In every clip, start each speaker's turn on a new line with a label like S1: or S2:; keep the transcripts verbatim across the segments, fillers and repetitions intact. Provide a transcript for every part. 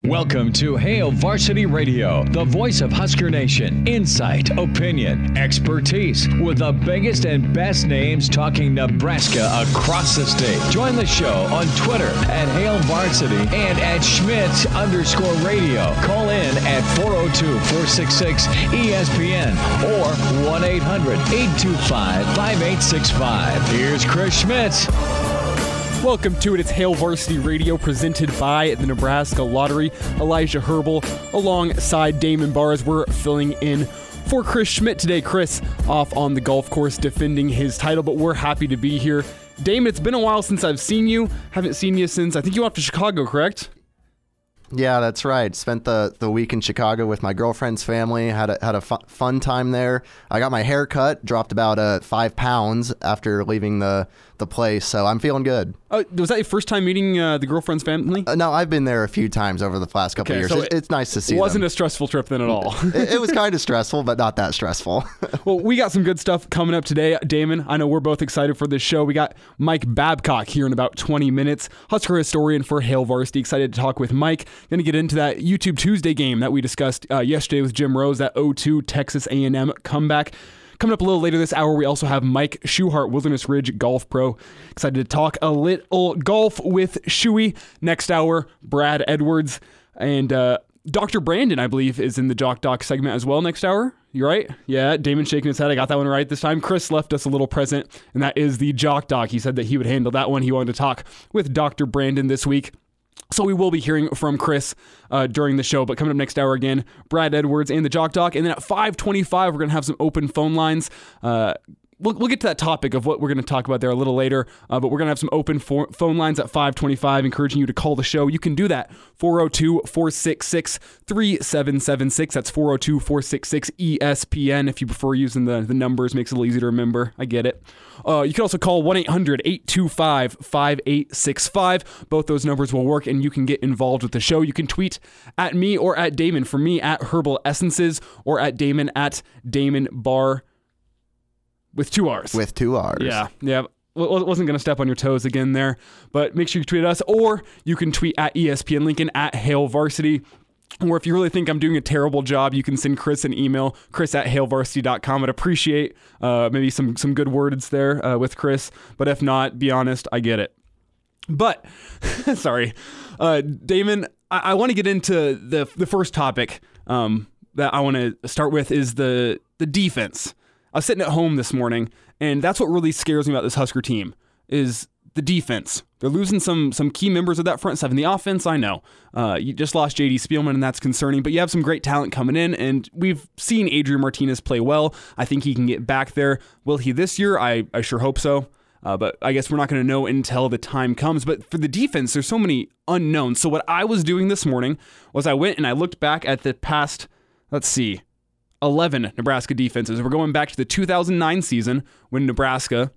S1: Welcome to Hail Varsity Radio, the voice of Husker Nation. Insight, opinion, expertise, with the biggest and best names talking Nebraska across the state. Join the show on Twitter at Hail Varsity and at Schmitz underscore radio. Call in at four oh two, four six six, E S P N or one eight hundred, eight two five, five eight six five. Here's Chris Schmitz.
S2: Welcome to it. It's Hail Varsity Radio, presented by the Nebraska Lottery. Elijah Herbal alongside Damon Barr as we're filling in for Chris Schmidt today. Chris off on the golf course defending his title, but we're happy to be here. Damon, it's been a while since I've seen you. Haven't seen you since, I think you went off to Chicago, correct?
S3: Yeah, that's right. Spent the, the week in Chicago with my girlfriend's family. Had a had a fu- fun time there. I got my hair cut. Dropped about uh, five pounds after leaving the, the place. So I'm feeling good.
S2: Oh, was that your first time meeting uh, the girlfriend's family?
S3: Uh, no, I've been there a few times over the last couple
S2: okay,
S3: of years.
S2: So
S3: it, it's nice to see.
S2: It wasn't
S3: them.
S2: a stressful trip then at all.
S3: it, it was kind of stressful, but not that stressful.
S2: Well, we got some good stuff coming up today, Damon. I know we're both excited for this show. We got Mike Babcock here in about twenty minutes. Husker historian for Hail Varsity. Excited to talk with Mike. Going to get into that YouTube Tuesday game that we discussed uh, yesterday with Jim Rose, that oh two Texas A and M comeback. Coming up a little later this hour, we also have Mike Schuhart, Wilderness Ridge Golf Pro. Excited to talk a little golf with Shuey. Next hour, Brad Edwards. And uh, Doctor Brandon, I believe, is in the Jock Doc segment as well next hour. You right? Yeah, Damon shaking his head. I got that one right this time. Chris left us a little present, and that is the Jock Doc. He said that he would handle that one. He wanted to talk with Doctor Brandon this week. So we will be hearing from Chris uh, during the show, but coming up next hour again, Brad Edwards and the Jock Doc. And then at five twenty-five, we're going to have some open phone lines. Uh, we'll, we'll get to that topic of what we're going to talk about there a little later, uh, but we're going to have some open for- phone lines at five twenty-five, encouraging you to call the show. You can do that, four oh two, four six six, three seven seven six. That's four oh two, four six six, E S P N. If you prefer using the, the numbers, makes it a little easier to remember. I get it. Uh, you can also call one eight hundred, eight two five, five eight six five. Both those numbers will work, and you can get involved with the show. You can tweet at me or at Damon. For me, at Herbal Essences, or at Damon at Damon Barr with two R's.
S3: With two R's.
S2: Yeah, yeah. Well, wasn't going to step on your toes again there, but make sure you tweet at us, or you can tweet at E S P N Lincoln, at Hail Varsity. Or if you really think I'm doing a terrible job, you can send Chris an email, chris at hail varsity dot com. I'd appreciate uh, maybe some some good words there uh, with Chris. But if not, be honest, I get it. But, sorry, uh, Damon, I, I want to get into the the first topic um, that I want to start with is the the defense. I was sitting at home this morning, and that's what really scares me about this Husker team is the defense. They're losing some some key members of that front seven. The offense, I know. Uh, you just lost J D Spielman, and that's concerning, but you have some great talent coming in, and we've seen Adrian Martinez play well. I think he can get back there. Will he this year? I, I sure hope so, uh, but I guess we're not going to know until the time comes. But for the defense, there's so many unknowns. So what I was doing this morning was I went and I looked back at the past, let's see, eleven Nebraska defenses. We're going back to the two thousand nine season when Nebraska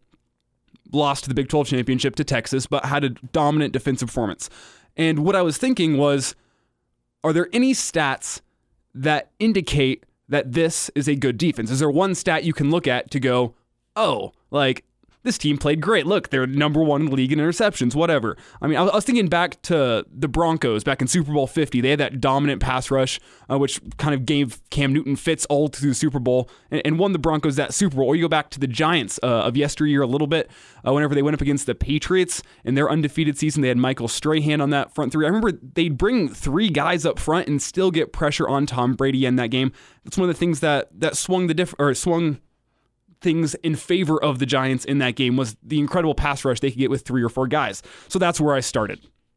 S2: lost the Big twelve championship to Texas, but had a dominant defensive performance. And what I was thinking was, are there any stats that indicate that this is a good defense? Is there one stat you can look at to go, oh, like, this team played great. Look, they're number one in the league in interceptions, whatever. I mean, I was thinking back to the Broncos back in Super Bowl fifty. They had that dominant pass rush, uh, which kind of gave Cam Newton fits all through the Super Bowl and, and won the Broncos that Super Bowl. Or you go back to the Giants uh, of yesteryear a little bit, uh, whenever they went up against the Patriots in their undefeated season. They had Michael Strahan on that front three. I remember they'd bring three guys up front and still get pressure on Tom Brady in that game. That's one of the things that that swung the diff or swung things in favor of the Giants in that game was the incredible pass rush they could get with three or four guys. So that's where I started.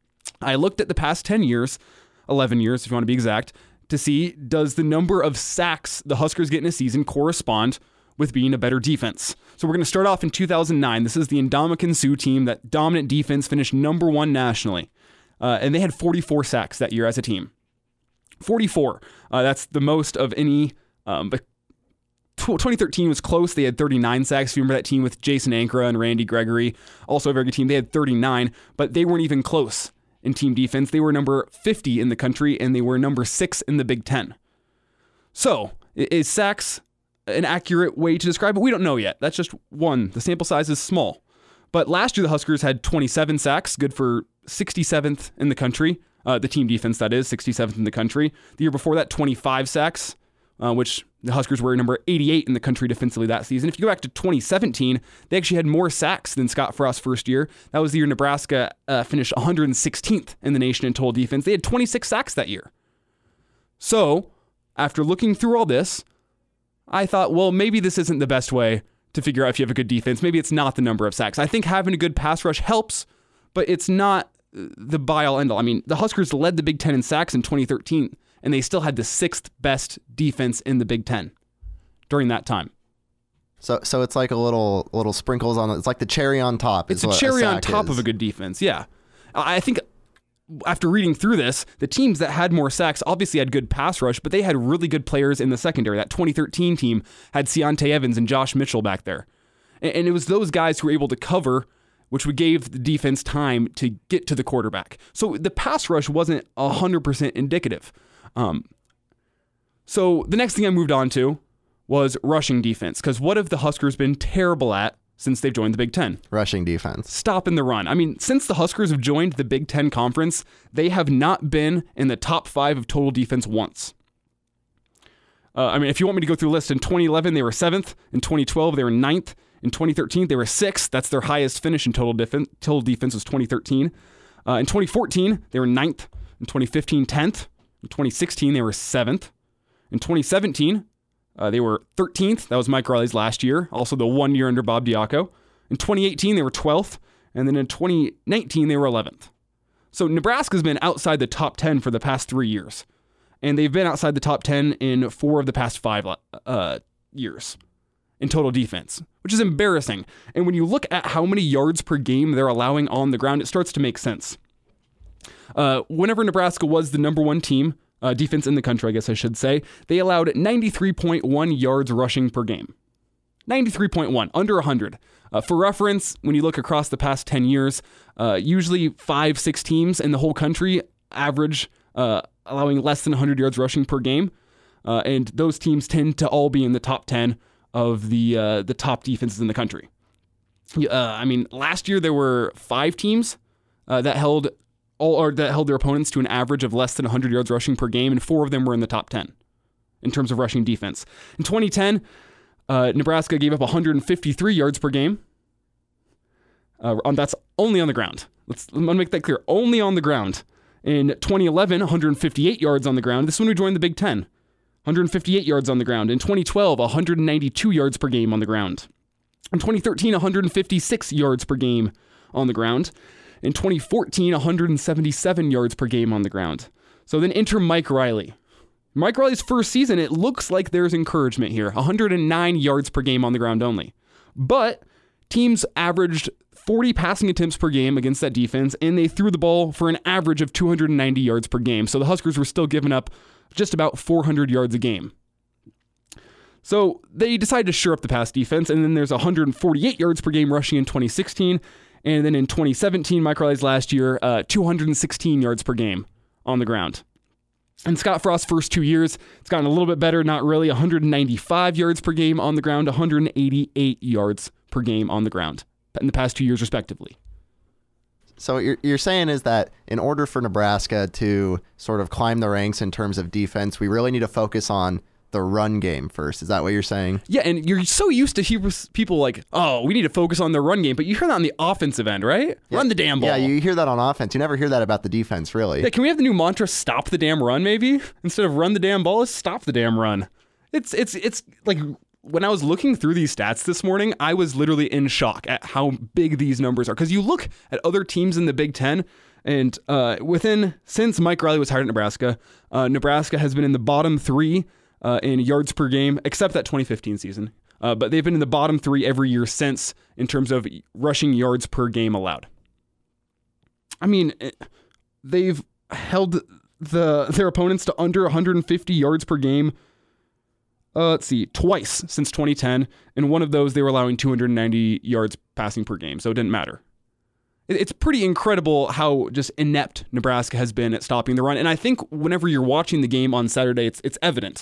S2: I looked at the past ten years, eleven years if you want to be exact, to see does the number of sacks the Huskers get in a season correspond with being a better defense. So we're going to start off in two thousand nine. This is the Ndamukong Suh team. That dominant defense finished number one nationally. Uh, and they had forty-four sacks that year as a team. forty-four. Uh, that's the most of any um, but twenty thirteen was close. They had thirty-nine sacks. If you remember that team with Jason Ankara and Randy Gregory, also a very good team. They had thirty-nine, but they weren't even close in team defense. They were number fifty in the country, and they were number six in the Big Ten. So, is sacks an accurate way to describe it? We don't know yet. That's just one. The sample size is small. But last year, the Huskers had twenty-seven sacks, good for sixty-seventh in the country. Uh, the team defense, that is, sixty-seventh in the country. The year before that, twenty-five sacks, uh, which the Huskers were number eighty-eight in the country defensively that season. If you go back to twenty seventeen, they actually had more sacks than Scott Frost's first year. That was the year Nebraska uh, finished one hundred sixteenth in the nation in total defense. They had twenty-six sacks that year. So, after looking through all this, I thought, well, maybe this isn't the best way to figure out if you have a good defense. Maybe it's not the number of sacks. I think having a good pass rush helps, but it's not the be-all, end-all. I mean, the Huskers led the Big Ten in sacks in twenty thirteen, and they still had the sixth best defense in the Big Ten during that time.
S3: So, so it's like a little little sprinkles on. It's like the cherry on top.
S2: It's a cherry on top of a good defense. Yeah, I think after reading through this, the teams that had more sacks obviously had good pass rush, but they had really good players in the secondary. That twenty thirteen team had Ciante Evans and Josh Mitchell back there, and it was those guys who were able to cover, which would gave the defense time to get to the quarterback. So the pass rush wasn't one hundred percent indicative. Um, so the next thing I moved on to was rushing defense, because what have the Huskers been terrible at since they've joined the Big Ten?
S3: Rushing defense.
S2: Stopping the run. I mean, since the Huskers have joined the Big Ten Conference, they have not been in the top five of total defense once. Uh, I mean, if you want me to go through the list, in twenty eleven, they were seventh. In twenty twelve, they were ninth. In twenty thirteen, they were sixth. That's their highest finish in total, def- total defense was twenty thirteen. Uh, in twenty fourteen, they were ninth. In twenty fifteen, tenth. In twenty sixteen, they were seventh. In twenty seventeen, uh, they were thirteenth. That was Mike Riley's last year, also the one year under Bob Diaco. In twenty eighteen, they were twelfth. And then in twenty nineteen, they were eleventh. So Nebraska's been outside the top ten for the past three years. And they've been outside the top ten in four of the past five uh, years in total defense, which is embarrassing. And when you look at how many yards per game they're allowing on the ground, it starts to make sense. Uh, whenever Nebraska was the number one team, uh, defense in the country, I guess I should say, they allowed ninety-three point one yards rushing per game. ninety-three point one, under one hundred. Uh, for reference, when you look across the past ten years, uh, usually five, six teams in the whole country average uh, allowing less than one hundred yards rushing per game. Uh, and those teams tend to all be in the top ten of the uh, the top defenses in the country. Uh, I mean, last year there were five teams uh, that held all or that held their opponents to an average of less than one hundred yards rushing per game, and four of them were in the top ten in terms of rushing defense. In twenty ten, uh, Nebraska gave up one hundred fifty-three yards per game. Uh, on, that's only on the ground. Let's let me make that clear. Only on the ground. In twenty eleven, one hundred fifty-eight yards on the ground. This is when we joined the Big Ten. one hundred fifty-eight yards on the ground. In twenty twelve, one hundred ninety-two yards per game on the ground. In twenty thirteen, one hundred fifty-six yards per game on the ground. In twenty fourteen, one hundred seventy-seven yards per game on the ground. So then enter Mike Riley. Mike Riley's first season, it looks like there's encouragement here. one hundred nine yards per game on the ground only. But teams averaged forty passing attempts per game against that defense, and they threw the ball for an average of two hundred ninety yards per game. So the Huskers were still giving up just about four hundred yards a game. So they decided to shore up the pass defense, and then there's one hundred forty-eight yards per game rushing in twenty sixteen, and then in twenty seventeen, Mike Riley's last year, uh, two hundred sixteen yards per game on the ground. And Scott Frost's first two years, it's gotten a little bit better, not really, one hundred ninety-five yards per game on the ground, one hundred eighty-eight yards per game on the ground in the past two years, respectively.
S3: So what you're, you're saying is that in order for Nebraska to sort of climb the ranks in terms of defense, we really need to focus on the run game first. Is that what you're saying?
S2: Yeah, and you're so used to hear people like, oh, we need to focus on the run game, but you hear that on the offensive end, right?
S3: Yeah.
S2: Run the damn ball.
S3: Yeah, you hear that on offense. You never hear that about the defense, really.
S2: Yeah, can we have the new mantra, stop the damn run, maybe? Instead of run the damn ball, let's stop the damn run. It's, it's, it's like... When I was looking through these stats this morning, I was literally in shock at how big these numbers are. Because you look at other teams in the Big Ten, and uh, within, since Mike Riley was hired at Nebraska, uh, Nebraska has been in the bottom three uh, in yards per game, except that twenty fifteen season. Uh, but they've been in the bottom three every year since in terms of rushing yards per game allowed. I mean, it, they've held the their opponents to under one hundred fifty yards per game. Uh, let's see, twice since twenty ten, and one of those they were allowing two hundred ninety yards passing per game, so it didn't matter. It's pretty incredible how just inept Nebraska has been at stopping the run, and I think whenever you're watching the game on Saturday, it's it's evident.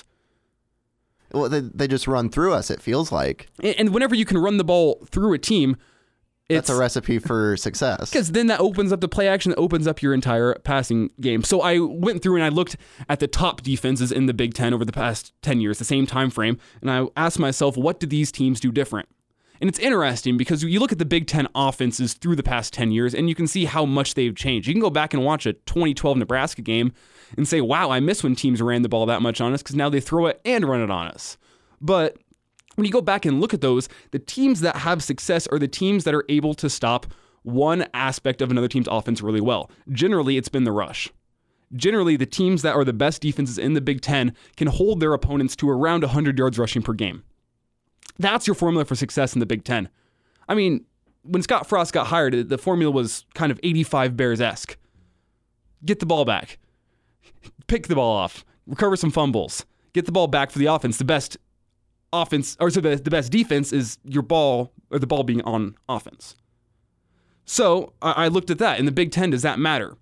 S3: Well, they, they just run through us, it feels like.
S2: And whenever you can run the ball through a team,
S3: That's a recipe for success.
S2: Because then that opens up the play action, that opens up your entire passing game. So I went through and I looked at the top defenses in the Big Ten over the past ten years, the same time frame, and I asked myself, what do these teams do different? And it's interesting because you look at the Big Ten offenses through the past ten years, and you can see how much they've changed. You can go back and watch a twenty twelve Nebraska game and say, wow, I miss when teams ran the ball that much on us because now they throw it and run it on us. But when you go back and look at those, the teams that have success are the teams that are able to stop one aspect of another team's offense really well. Generally, it's been the rush. Generally, the teams that are the best defenses in the Big Ten can hold their opponents to around one hundred yards rushing per game. That's your formula for success in the Big Ten. I mean, when Scott Frost got hired, the formula was kind of eighty-five Bears-esque. Get the ball back. Pick the ball off. Recover some fumbles. Get the ball back for the offense. The best offense, or so the, the best defense is your ball, or the ball being on offense. So I, I looked at that. In the Big Ten, does that matter?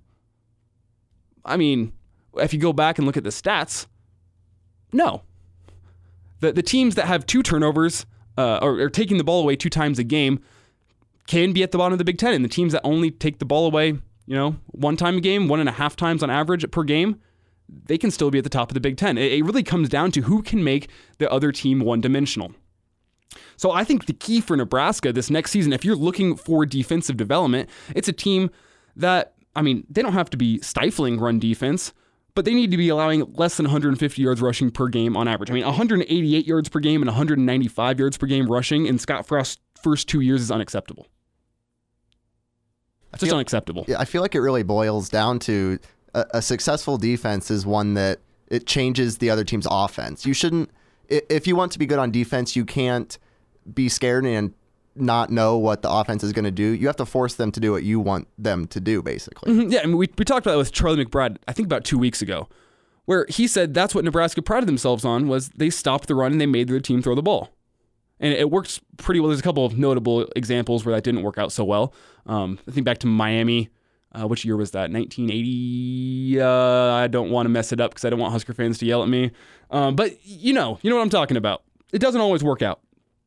S2: I mean, if you go back and look at the stats, no. The the teams that have two turnovers uh, or, or taking the ball away two times a game can be at the bottom of the Big Ten. And the teams that only take the ball away, you know, one time a game, one and a half times on average per game, they can still be at the top of the Big Ten. It, it really comes down to who can make the other team one-dimensional. So I think the key for Nebraska this next season, if you're looking for defensive development, it's a team that, I mean, they don't have to be stifling run defense, but they need to be allowing less than one hundred fifty yards rushing per game on average. I mean, one hundred eighty-eight yards per game and one hundred ninety-five yards per game rushing in Scott Frost's first two years is unacceptable. It's just
S3: feel,
S2: unacceptable.
S3: Yeah, I feel like it really boils down to a, a successful defense is one that it changes the other team's offense. You shouldn't, if you want to be good on defense, you can't be scared and not know what the offense is going to do. You have to force them to do what you want them to do, basically.
S2: Mm-hmm. Yeah, I mean, we, we talked about it with Charlie McBride, I think about two weeks ago, where he said that's what Nebraska prided themselves on, was they stopped the run and they made their team throw the ball. And it works pretty well. There's a couple of notable examples where that didn't work out so well. Um, I think back to Miami. Uh, which year was that? nineteen eighty? Uh, I don't want to mess it up because I don't want Husker fans to yell at me. Um, but you know, you know what I'm talking about. It doesn't always work out.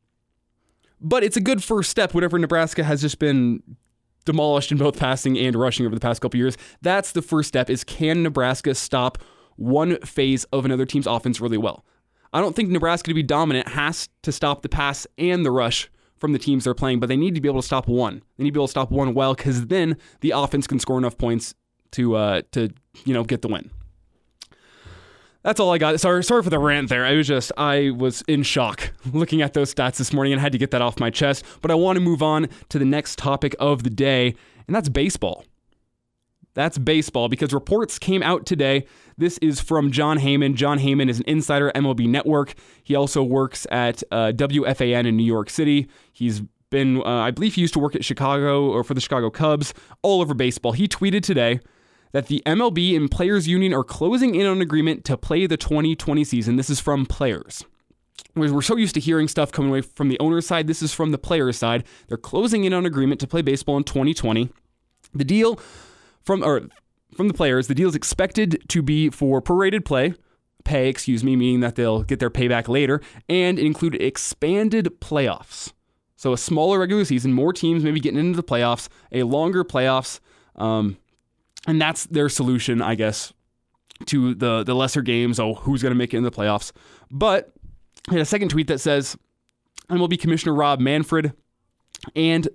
S2: But it's a good first step whenever Nebraska has just been demolished in both passing and rushing over the past couple years. That's the first step, is can Nebraska stop one phase of another team's offense really well? I don't think Nebraska to be dominant has to stop the pass and the rush from the teams they're playing, but they need to be able to stop one. They need to be able to stop one well, because then the offense can score enough points to uh, to you know get the win. That's all I got. Sorry, sorry for the rant there. I was just, I was in shock looking at those stats this morning and had to get that off my chest. But I want to move on to the next topic of the day, and that's baseball. That's baseball, because reports came out today. This is from Jon Heyman. Jon Heyman is an insider at M L B Network. He also works at uh, W F A N in New York City. He's been, uh, I believe he used to work at Chicago or for the Chicago Cubs, all over baseball. He tweeted today that the M L B and Players Union are closing in on an agreement to play the twenty twenty season. This is from players. We're so used to hearing stuff coming away from the owner's side. This is from the players' side. They're closing in on an agreement to play baseball in twenty twenty. The deal from or from the players, the deal is expected to be for prorated play, pay, excuse me, meaning that they'll get their payback later, and include expanded playoffs. So a smaller regular season, more teams maybe getting into the playoffs, a longer playoffs, um, and that's their solution, I guess, to the, the lesser games. Oh, who's going to make it in the playoffs? But I had a second tweet that says M L B Commissioner Rob Manfred and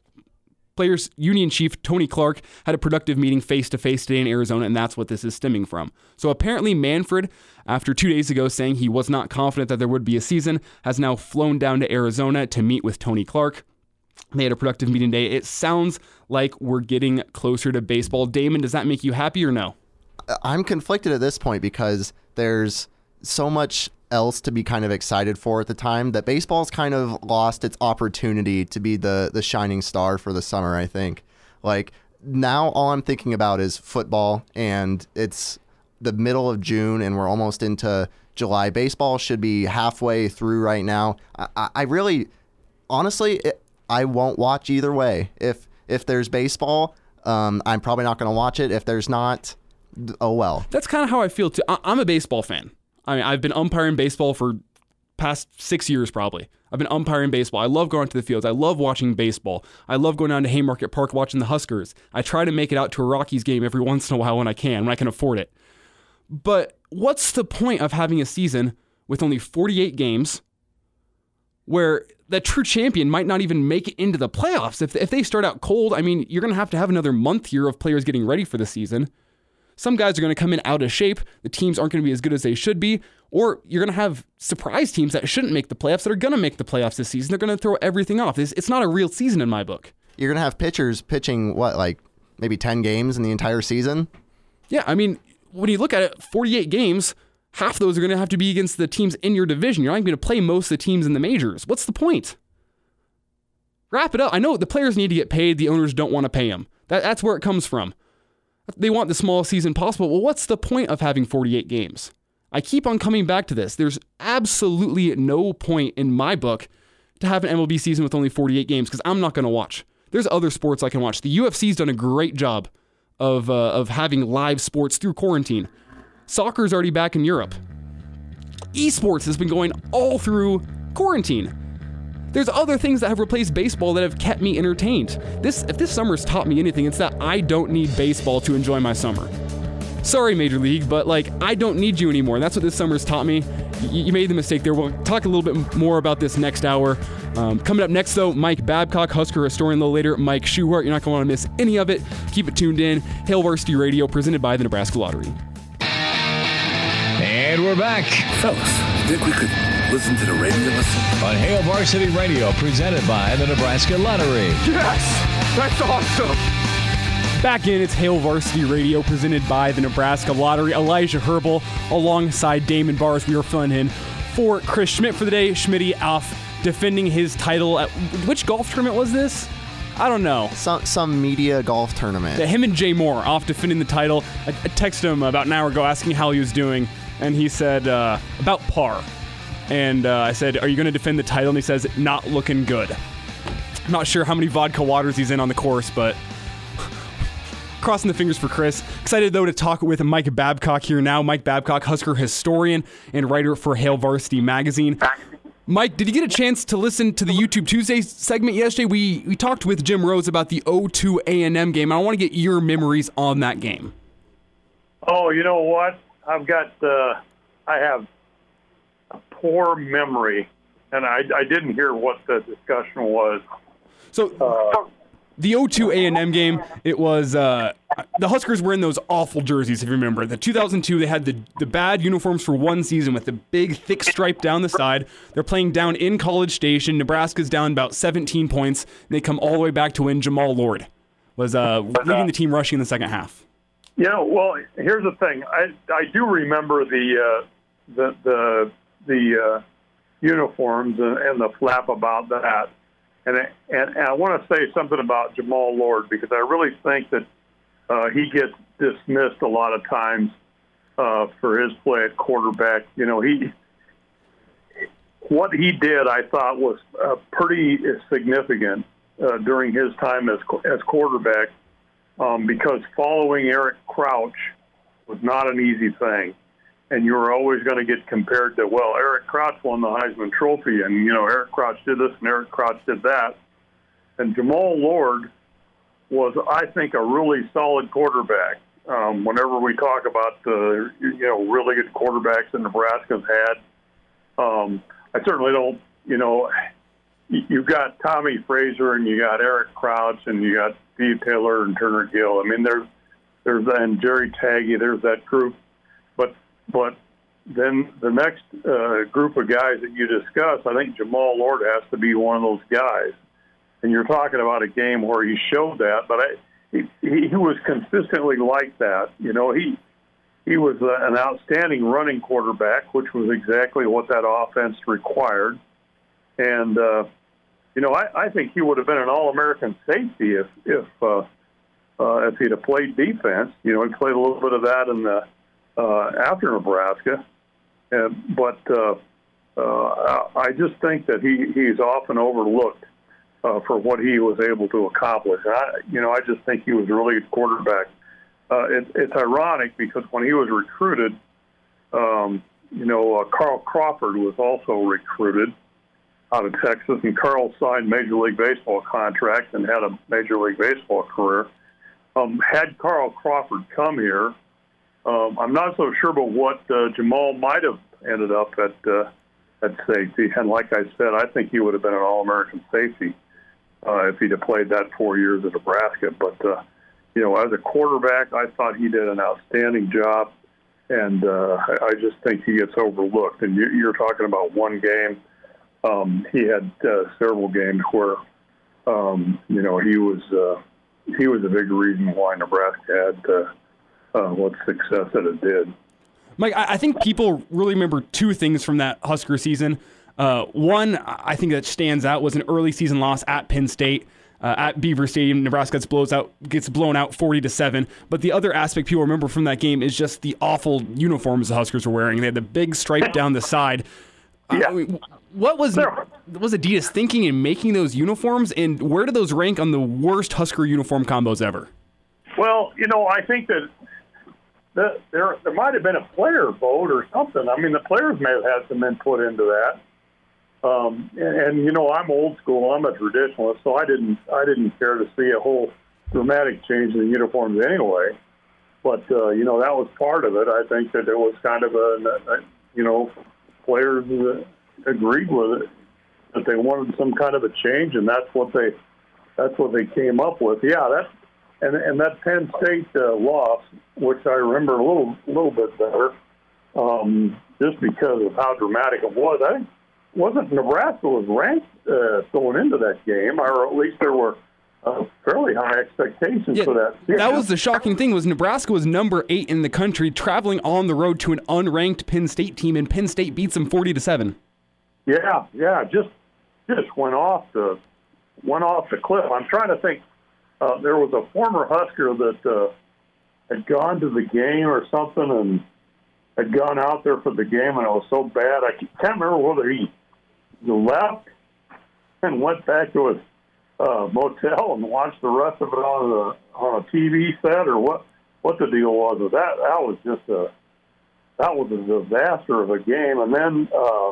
S2: Players Union Chief Tony Clark had a productive meeting face-to-face today in Arizona, and that's what this is stemming from. So apparently Manfred, after two days ago saying he was not confident that there would be a season, has now flown down to Arizona to meet with Tony Clark. They had a productive meeting today. It sounds like we're getting closer to baseball. Damon, does that make you happy or no?
S3: I'm conflicted at this point because there's so much else to be kind of excited for at the time that baseball's kind of lost its opportunity to be the the shining star for the summer. I think, like, now all I'm thinking about is football, and it's the middle of June and we're almost into July. Baseball should be halfway through right now. I, I really, honestly, it, I won't watch either way. If if there's baseball, um, I'm probably not going to watch it. If there's not, oh well.
S2: That's kind of how I feel too. I, I'm a baseball fan. I mean, I've been umpiring baseball for past six years probably. I've been umpiring baseball. I love going to the fields. I love watching baseball. I love going down to Haymarket Park watching the Huskers. I try to make it out to a Rockies game every once in a while when I can, when I can afford it. But what's the point of having a season with only forty-eight games where that true champion might not even make it into the playoffs? If, if they start out cold, I mean, you're going to have to have another month here of players getting ready for the season. Some guys are going to come in out of shape. The teams aren't going to be as good as they should be. Or you're going to have surprise teams that shouldn't make the playoffs that are going to make the playoffs this season. They're going to throw everything off. It's, it's not a real season in my book.
S3: You're going to have pitchers pitching, what, like maybe ten games in the entire season?
S2: Yeah, I mean, when you look at it, forty-eight games, half of those are going to have to be against the teams in your division. You're not going to play most of the teams in the majors. What's the point? Wrap it up. I know the players need to get paid. The owners don't want to pay them. That, that's where it comes from. They want the smallest season possible. Well, what's the point of having forty-eight games? I keep on coming back to this. There's absolutely no point in my book to have an M L B season with only forty-eight games because I'm not going to watch. There's other sports I can watch. The U F C's done a great job of, uh, of having live sports through quarantine. Soccer's already back in Europe. Esports has been going all through quarantine. There's other things that have replaced baseball that have kept me entertained. This, if this summer's taught me anything, it's that I don't need baseball to enjoy my summer. Sorry, Major League, but like, I don't need you anymore. And that's what this summer's taught me. Y- you made the mistake there. We'll talk a little bit more about this next hour. Um, coming up next, though, Mike Babcock, Husker historian. A little later, Mike Schuhart. You're not going to want to miss any of it. Keep it tuned in. Hail Varsity Radio, presented by the Nebraska Lottery.
S1: And we're back
S4: Fellas, think we could listen to the radio listen?
S1: on Hail Varsity Radio, presented by the Nebraska Lottery.
S5: Yes! That's awesome!
S2: Back in, it's Hail Varsity Radio, presented by the Nebraska Lottery. Elijah Herbal, alongside Damon Bars. We are filling in for Chris Schmidt for the day. Schmitty off defending his title at, which golf tournament was this? I don't know.
S3: Some some media golf tournament.
S2: Him and Jay Moore off defending the title. I, I texted him about an hour ago asking how he was doing, and he said, uh, about par. And uh, I said, are you going to defend the title? And he says, not looking good. I'm not sure how many vodka waters he's in on the course, but crossing the fingers for Chris. Excited, though, to talk with Mike Babcock here now. Mike Babcock, Husker historian and writer for Hail Varsity Magazine. Mike, did you get a chance to listen to the YouTube Tuesday segment yesterday? We we talked with Jim Rose about the oh two A and M game. I want to get your memories on that game.
S6: Oh, you know what? I've got, uh, I have a poor memory, and I, I didn't hear what the discussion was.
S2: So
S6: Uh,
S2: the oh two A and M game, it was, uh, the Huskers were in those awful jerseys, if you remember. The two thousand two, they had the, the bad uniforms for one season with the big, thick stripe down the side. They're playing down in College Station. Nebraska's down about seventeen points, and they come all the way back to win. Jamal Lord was uh, leading the team rushing in the second half.
S6: You know, well, here's the thing. I I do remember the uh, the the the uh, uniforms and, and the flap about that, and I, and, and I want to say something about Jamal Lord because I really think that uh, he gets dismissed a lot of times uh, for his play at quarterback. You know, he what he did I thought was uh, pretty significant uh, during his time as as quarterback. Um, because following Eric Crouch was not an easy thing. And you were always going to get compared to, well, Eric Crouch won the Heisman Trophy, and, you know, Eric Crouch did this and Eric Crouch did that. And Jamal Lord was, I think, a really solid quarterback. Um, whenever we talk about the, you know, really good quarterbacks that Nebraska's had, um, I certainly don't, you know, you've got Tommy Fraser and you got Eric Crouch and you got Steve Taylor and Turner Gill. I mean, there's there's and Jerry Taggy. There's that group, but but then the next uh, group of guys that you discuss, I think Jamal Lord has to be one of those guys. And you're talking about a game where he showed that, but I, he he was consistently like that. You know, he he was a, an outstanding running quarterback, which was exactly what that offense required. And uh, You know, I, I think he would have been an All-American safety if if uh, uh, if he'd have played defense. You know, he played a little bit of that in the uh, after Nebraska, uh, but uh, uh, I just think that he, he's often overlooked uh, for what he was able to accomplish. I, you know, I just think he was a really good quarterback. Uh, it, it's ironic because when he was recruited, um, you know, uh, Carl Crawford was also recruited. out of Texas, and Carl signed Major League Baseball contract and had a Major League Baseball career. Um, had Carl Crawford come here, um, I'm not so sure about what uh, Jamal might have ended up at uh, at safety. And like I said, I think he would have been an All-American safety uh, if he'd have played that four years at Nebraska. But, uh, you know, as a quarterback, I thought he did an outstanding job, and uh, I, I just think he gets overlooked. And you, you're talking about one game. Um, he had uh, several games where, um, you know, he was uh, he was a big reason why Nebraska had uh, uh, what success that it did.
S2: Mike, I think people really remember two things from that Husker season. Uh, one, I think that stands out was an early season loss at Penn State. Uh, at Beaver Stadium, Nebraska gets, blows out, gets blown out forty to seven. But the other aspect people remember from that game is just the awful uniforms the Huskers were wearing. They had the big stripe down the side.
S6: Yeah.
S2: I mean, what was was Adidas thinking in making those uniforms, and where do those rank on the worst Husker uniform combos ever?
S6: Well, you know, I think that the, there there might have been a player vote or something. I mean, the players may have had some input into that. Um, and, and you know, I'm old school. I'm a traditionalist, so I didn't I didn't care to see a whole dramatic change in the uniforms anyway. But uh, you know, that was part of it. I think that it was kind of a, a you know. Players agreed with it, that they wanted some kind of a change, and that's what they that's what they came up with. Yeah, that and and that Penn State uh, loss, which I remember a little little bit better, um, just because of how dramatic it was. I think wasn't Nebraska was ranked uh, going into that game, or at least there were uh, fairly high expectations
S2: yeah,
S6: for that. Yeah.
S2: That was the shocking thing was Nebraska was number eight in the country, traveling on the road to an unranked Penn State team, and Penn State beats them forty to seven.
S6: Yeah, yeah, just just went off the went off the cliff. I'm trying to think. Uh, there was a former Husker that uh, had gone to the game or something, and had gone out there for the game, and it was so bad. I can't remember whether he left and went back to his Uh, motel and watched the rest of it on a on a T V set, or what what the deal was with that. That was just a that was a disaster of a game. And then uh,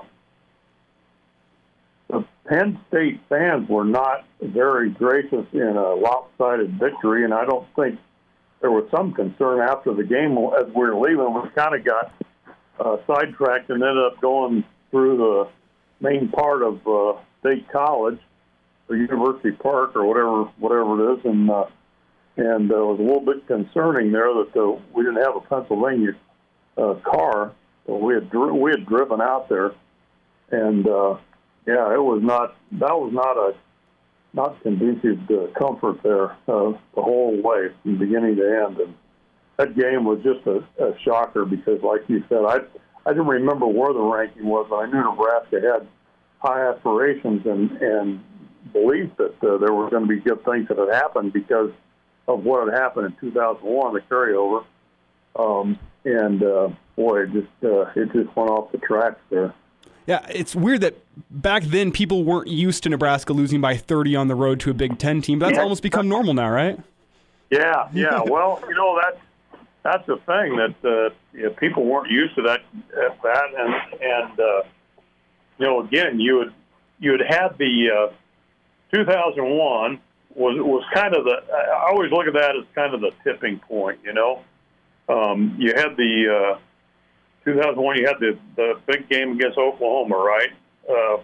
S6: the Penn State fans were not very gracious in a lopsided victory, and I don't think there was some concern after the game as we were leaving. We kind of got uh, sidetracked and ended up going through the main part of uh, State College, or University Park, or whatever, whatever it is, and uh, and uh, it was a little bit concerning there that uh, we didn't have a Pennsylvania uh, car. So we had dri- we had driven out there, and uh, yeah, it was not that was not a not conducive to comfort there uh, the whole way from beginning to end. And that game was just a, a shocker because, like you said, I I didn't remember where the ranking was, but I knew Nebraska had high aspirations and and. believed that uh, there were going to be good things that had happened because of what had happened in two thousand one, the carryover. Um, and, uh, boy, it just, uh, it just went off the tracks there.
S2: Yeah, it's weird that back then people weren't used to Nebraska losing by thirty on the road to a Big Ten team. But that's yeah. almost become normal now, right?
S6: Yeah, yeah. Well, you know, that's, that's the thing, that uh, you know, people weren't used to that, that and, and uh, you know, again, you would, you would have the uh, – two thousand one was was kind of the. I always look at that as kind of the tipping point. You know, um, you had the uh, two thousand one. You had the, the big game against Oklahoma, right? Uh,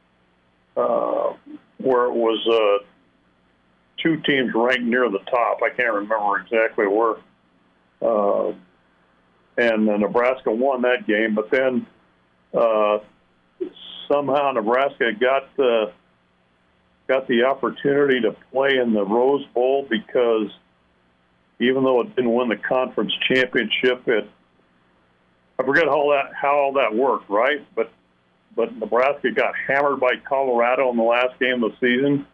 S6: uh, where it was uh, two teams ranked near the top. I can't remember exactly where. Uh, and uh, Nebraska won that game, but then uh, somehow Nebraska got. Uh, got the opportunity to play in the Rose Bowl because even though it didn't win the conference championship, it I forget how that how all that worked, right? But but Nebraska got hammered by Colorado in the last game of the season,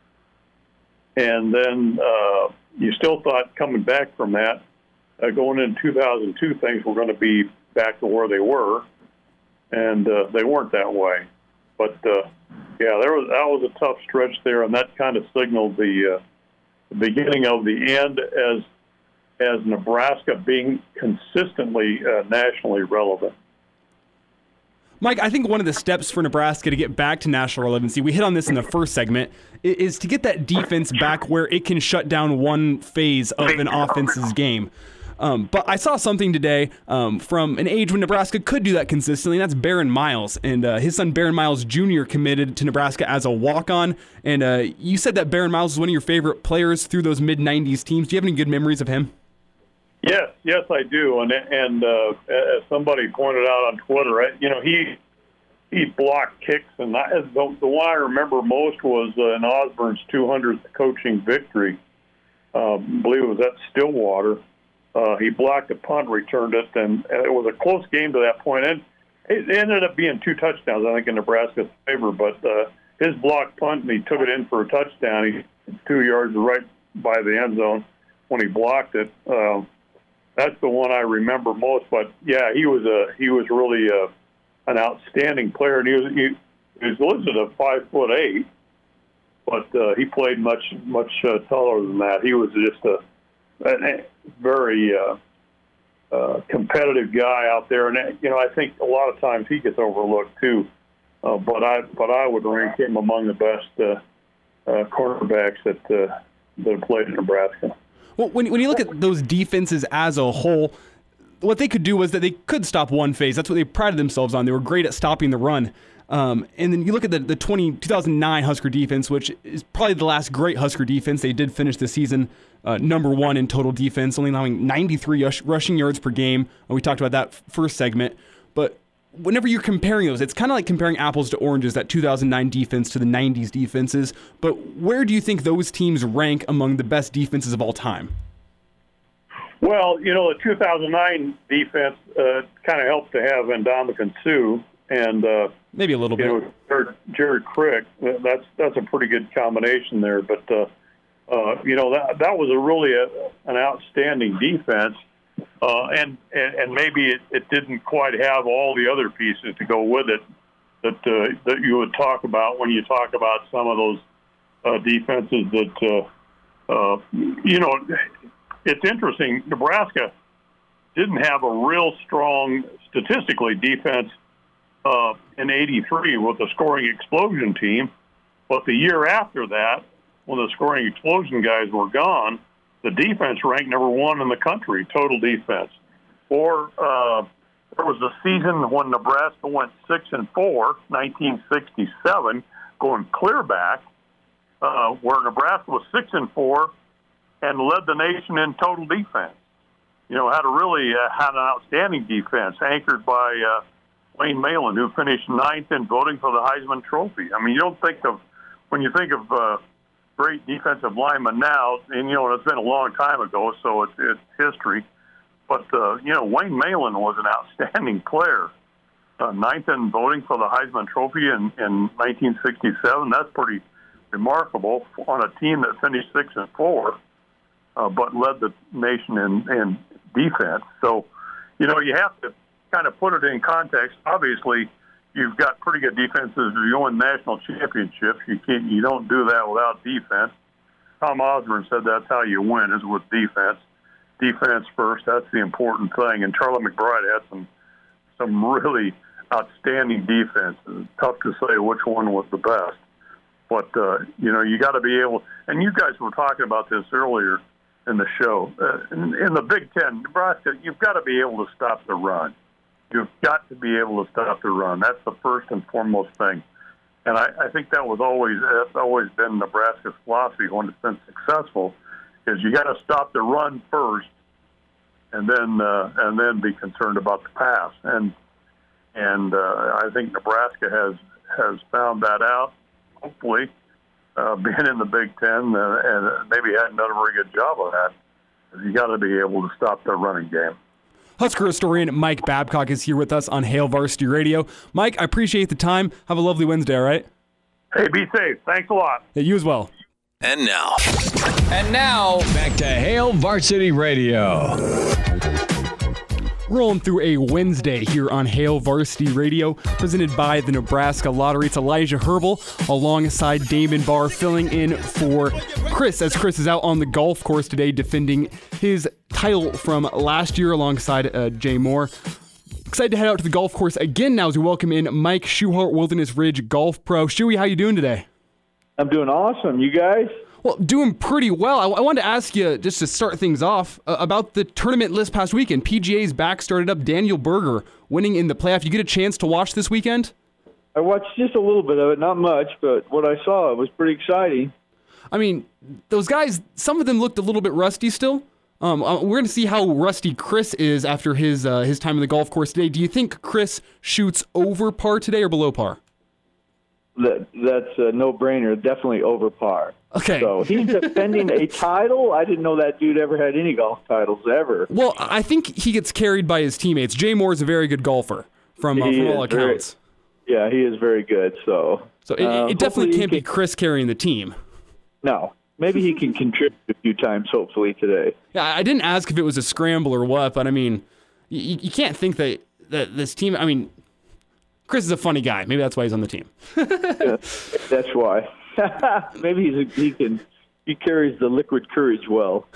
S6: and then uh, you still thought coming back from that, uh, going into two thousand two, things were going to be back to where they were, and uh, they weren't that way. But uh, yeah, there was that was a tough stretch there, and that kind of signaled the, uh, the beginning of the end as as Nebraska being consistently uh, nationally relevant.
S2: Mike, I think one of the steps for Nebraska to get back to national relevancy, we hit on this in the first segment, is to get that defense back where it can shut down one phase of an offense's game. Um, but I saw something today um, from an age when Nebraska could do that consistently, and that's Barron Miles. And uh, his son Barron Miles Junior committed to Nebraska as a walk-on. And uh, you said that Barron Miles was one of your favorite players through those mid nineties teams. Do you have any good memories of him?
S6: Yes, yes, I do. And and uh, as somebody pointed out on Twitter, I, you know, he he blocked kicks, and I, the, the one I remember most was uh, in Osborne's two hundredth coaching victory. Uh, I believe it was at Stillwater. Uh, he blocked a punt, returned it, and, and it was a close game to that point. And it ended up being two touchdowns, I think, in Nebraska's favor. But uh, his blocked punt, and he took it in for a touchdown. He two yards right by the end zone when he blocked it. Uh, that's the one I remember most. But yeah, he was a he was really a, an outstanding player, and he was he, he was listed at five foot eight, but uh, he played much much uh, taller than that. He was just a a very uh, uh, competitive guy out there, and you know I think a lot of times he gets overlooked too. Uh, but I but I would rank him among the best uh, uh, cornerbacks that uh, that have played in Nebraska.
S2: Well, when when you look at those defenses as a whole, what they could do was that they could stop one phase. That's what they prided themselves on. They were great at stopping the run. Um, and then you look at the, the twenty, two thousand nine Husker defense, which is probably the last great Husker defense. They did finish the season uh, number one in total defense, only allowing ninety-three rush, rushing yards per game. And we talked about that first segment. But whenever you're comparing those, it's kind of like comparing apples to oranges, that two thousand nine defense to the nineties defenses. But where do you think those teams rank among the best defenses of all time?
S6: Well, you know, the two thousand nine defense uh, kind of helped to have Ndamukong Suh and uh,
S2: maybe a little bit.
S6: You know, Jared Crick. That's that's a pretty good combination there. But uh, uh, you know, that that was a really a, an outstanding defense, uh, and, and and maybe it, it didn't quite have all the other pieces to go with it that uh, that you would talk about when you talk about some of those uh, defenses that uh, uh, you know. It's interesting. Nebraska didn't have a real strong, statistically, defense uh, in eighty-three with the scoring explosion team. But the year after that, when the scoring explosion guys were gone, the defense ranked number one in the country, total defense. Or uh, there was a season when Nebraska went six and four, nineteen sixty-seven, going clear back, uh, where Nebraska was six and four. And led the nation in total defense. You know, had a really uh, had an outstanding defense, anchored by uh, Wayne Malin, who finished ninth in voting for the Heisman Trophy. I mean, you don't think of when you think of uh, great defensive linemen now, and you know it's been a long time ago, so it's, it's history. But uh, you know, Wayne Malin was an outstanding player, uh, ninth in voting for the Heisman Trophy in, in nineteen sixty-seven. That's pretty remarkable on a team that finished six and four. Uh, but led the nation in, in defense. So, you know, you have to kind of put it in context. Obviously, you've got pretty good defenses. You win national championships. You can't, you don't do that without defense. Tom Osborne said that's how you win, is with defense. Defense first. That's the important thing. And Charlie McBride had some some really outstanding defense. It's tough to say which one was the best. But, uh, you know, you got to be able – and you guys were talking about this earlier in the show. Uh, in, in the Big Ten, Nebraska, you've got to be able to stop the run. You've got to be able to stop the run. That's the first and foremost thing. And I, I think that was always that's always been Nebraska's philosophy when it's been successful, is you got to stop the run first, and then uh, and then be concerned about the pass. And and uh, I think Nebraska has has found that out. Hopefully. Uh, being in the Big Ten, uh, and maybe hadn't done a very good job of that. You got to be able to stop the running game.
S2: Husker historian Mike Babcock is here with us on Hail Varsity Radio. Mike, I appreciate the time. Have a lovely Wednesday, all right?
S6: Hey, be safe. Thanks a lot.
S2: Yeah, you as well.
S4: And now.
S1: And now, back to Hail Varsity Radio.
S2: Rolling through a Wednesday here on Hail Varsity Radio, presented by the Nebraska Lottery. It's Elijah Herbal alongside Damon Barr, filling in for Chris, as Chris is out on the golf course today defending his title from last year alongside uh, Jay Moore. excited to head out to the golf course again now as we welcome in Mike Schuhart, Wilderness Ridge Golf Pro. Shuey, how you doing today?
S7: I'm doing awesome. You guys?
S2: Well, doing pretty well. I, I wanted to ask you, just to start things off, uh, about the tournament list past weekend. P G A's back started up. Daniel Berger winning in the playoff. You get a chance to watch this weekend?
S7: I watched just a little bit of it, not much, but what I saw was pretty exciting.
S2: I mean, those guys, some of them looked a little bit rusty still. Um, uh, we're going to see how rusty Chris is after his uh, his time on the golf course today. Do you think Chris shoots over par today or below par?
S7: That That's a no-brainer, definitely over par.
S2: Okay.
S7: So he's defending a title? I didn't know that dude ever had any golf titles, ever.
S2: Well, I think he gets carried by his teammates. Jay Moore is a very good golfer from, uh, from all accounts.
S7: Very, yeah, he is very good. So,
S2: so it,
S7: uh,
S2: it definitely can't
S7: can,
S2: be Chris carrying the team.
S7: No. Maybe he can contribute a few times, hopefully, today.
S2: Yeah, I didn't ask if it was a scramble or what, but I mean, you, you can't think that, that this team, I mean, Chris is a funny guy. Maybe that's why he's on the team.
S7: Yeah, that's why. Maybe he's a, he can he carries the liquid courage well.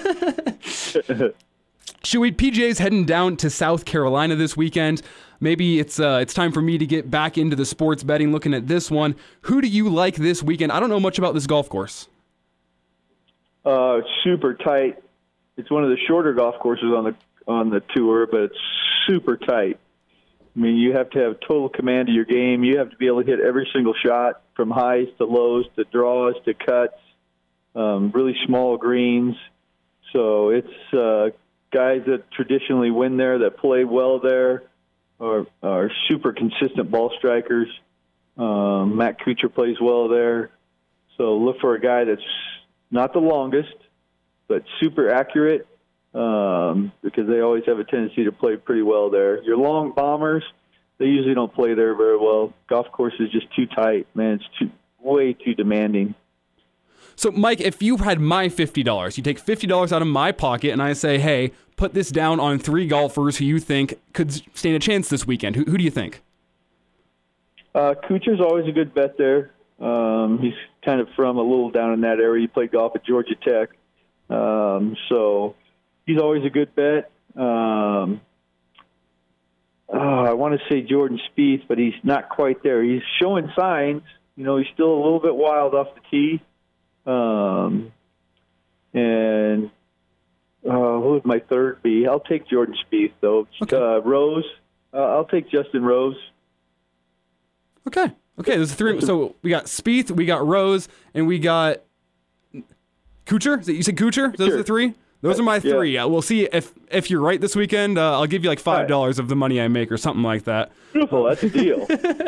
S2: Shuey, P G A's heading down to South Carolina this weekend. Maybe it's uh, it's time for me to get back into the sports betting. Looking at this one, who do you like this weekend? I don't know much about this golf course.
S7: Uh, super tight. It's one of the shorter golf courses on the on the tour, but it's super tight. I mean, you have to have total command of your game. You have to be able to hit every single shot, from highs to lows to draws to cuts, um, really small greens. So it's uh, guys that traditionally win there, that play well there, are, are super consistent ball strikers. Um, Matt Kuchar plays well there. So look for a guy that's not the longest, but super accurate, um, because they always have a tendency to play pretty well there. Your long bombers, they usually don't play there very well. Golf course is just too tight, man. It's too way too demanding.
S2: So, Mike, if you had my fifty dollars, you take fifty dollars out of my pocket, and I say, hey, put this down on three golfers who you think could stand a chance this weekend. Who, who do you think?
S7: Uh, Kuchar's always a good bet there. Um, he's kind of from a little down in that area. He played golf at Georgia Tech. Um, so he's always a good bet. Um, oh, I want to say Jordan Spieth, but he's not quite there. He's showing signs. You know, he's still a little bit wild off the tee. Um, and uh, who would my third be? I'll take Jordan Spieth, though.
S2: Okay.
S7: Uh, Rose. Uh, I'll take Justin Rose.
S2: Okay. Okay, there's three. So we got Spieth, we got Rose, and we got Kuchar. Is it, you said Kuchar? Those
S7: Sure.
S2: are the three? Those are my three. Yeah. Uh, we'll see if if you're right this weekend. Uh, I'll give you like five dollars right. of the money I make or something like that.
S7: Beautiful. That's a deal.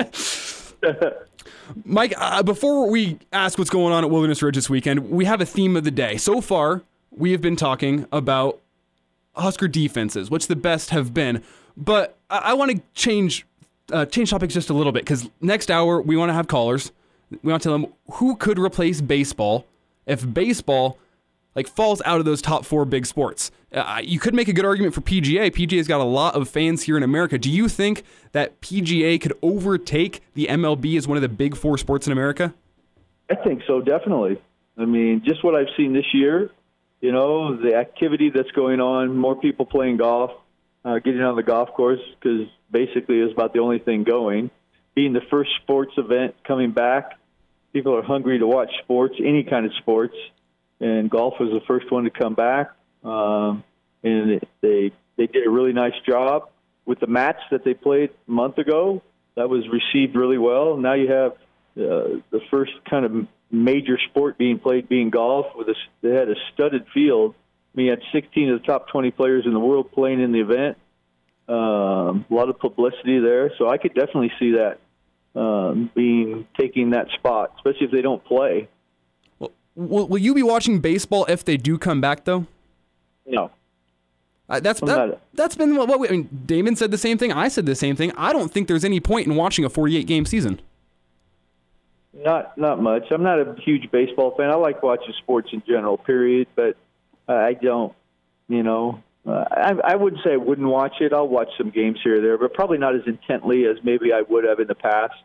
S2: Mike, uh, before we ask what's going on at Wilderness Ridge this weekend, we have a theme of the day. So far, we have been talking about Husker defenses, which the best have been. But I, I want to change uh, change topics just a little bit, because next hour we want to have callers. We want to tell them who could replace baseball if baseball like falls out of those top four big sports. Uh, you could make a good argument for P G A. P G A's got a lot of fans here in America. Do you think that P G A could overtake the M L B as one of the big four sports in America?
S7: I think so, definitely. I mean, just what I've seen this year, you know, the activity that's going on, more people playing golf, uh, getting on the golf course, because basically it's about the only thing going. Being the first sports event coming back, people are hungry to watch sports, any kind of sports, and golf was the first one to come back. Um, and they they did a really nice job with the match that they played a month ago. That was received really well. Now you have uh, the first kind of major sport being played being golf. With a, they had a studded field. I mean, you had sixteen of the top twenty players in the world playing in the event. Um, a lot of publicity there, so I could definitely see that um, being taking that spot, especially if they don't play.
S2: Well, will, will you be watching baseball if they do come back, though?
S7: No.
S2: Uh, that's that, that's been what, what we, I mean. Damon said the same thing. I said the same thing. I don't think there's any point in watching a forty-eight game season.
S7: Not not much. I'm not a huge baseball fan. I like watching sports in general, period. But uh, I don't, you know, uh, I, I wouldn't say I wouldn't watch it. I'll watch some games here or there, but probably not as intently as maybe I would have in the past.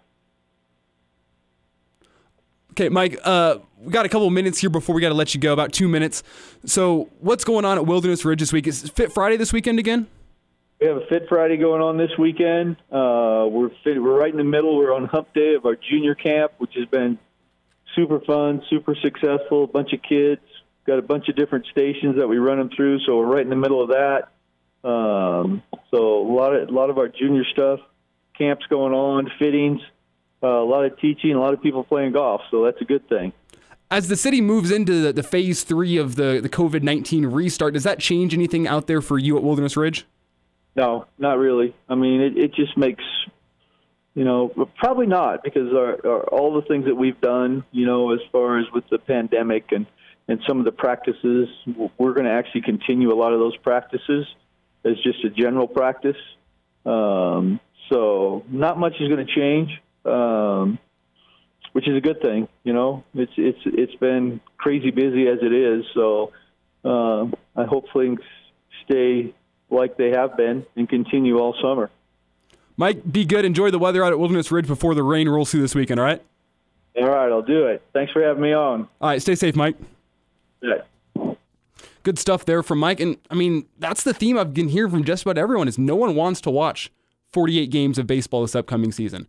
S2: Okay, Mike, uh, we got a couple of minutes here before we got to let you go, about two minutes. So what's going on at Wilderness Ridge this week? Is Fit Friday this weekend again?
S7: we have a Fit Friday going on this weekend. Uh, we're fit, we're right in the middle. We're on hump day of our junior camp, which has been super fun, super successful. A bunch of kids, got a bunch of different stations that we run them through. So we're right in the middle of that. Um, so a lot of a lot of our junior stuff, camps going on, fittings, uh, a lot of teaching, a lot of people playing golf. So that's a good thing.
S2: As the city moves into the, the phase three of the, the COVID nineteen restart, does that change anything out there for you at Wilderness Ridge?
S7: No, not really. I mean, it, it just makes, you know, probably not, because our, our, all the things that we've done, you know, as far as with the pandemic and, and some of the practices, we're going to actually continue a lot of those practices as just a general practice. Um, so not much is going to change, um, which is a good thing. You know, it's it's it's been crazy busy as it is. So uh, I hope things stay like they have been and continue all summer.
S2: Mike, be good. Enjoy the weather out at Wilderness Ridge before the rain rolls through this weekend, all right?
S7: All right, I'll do it. Thanks for having me on.
S2: All right, stay safe, Mike.
S7: Yeah.
S2: Good stuff there from Mike. And, I mean, that's the theme I've been hearing from just about everyone is no one wants to watch forty-eight games of baseball this upcoming season.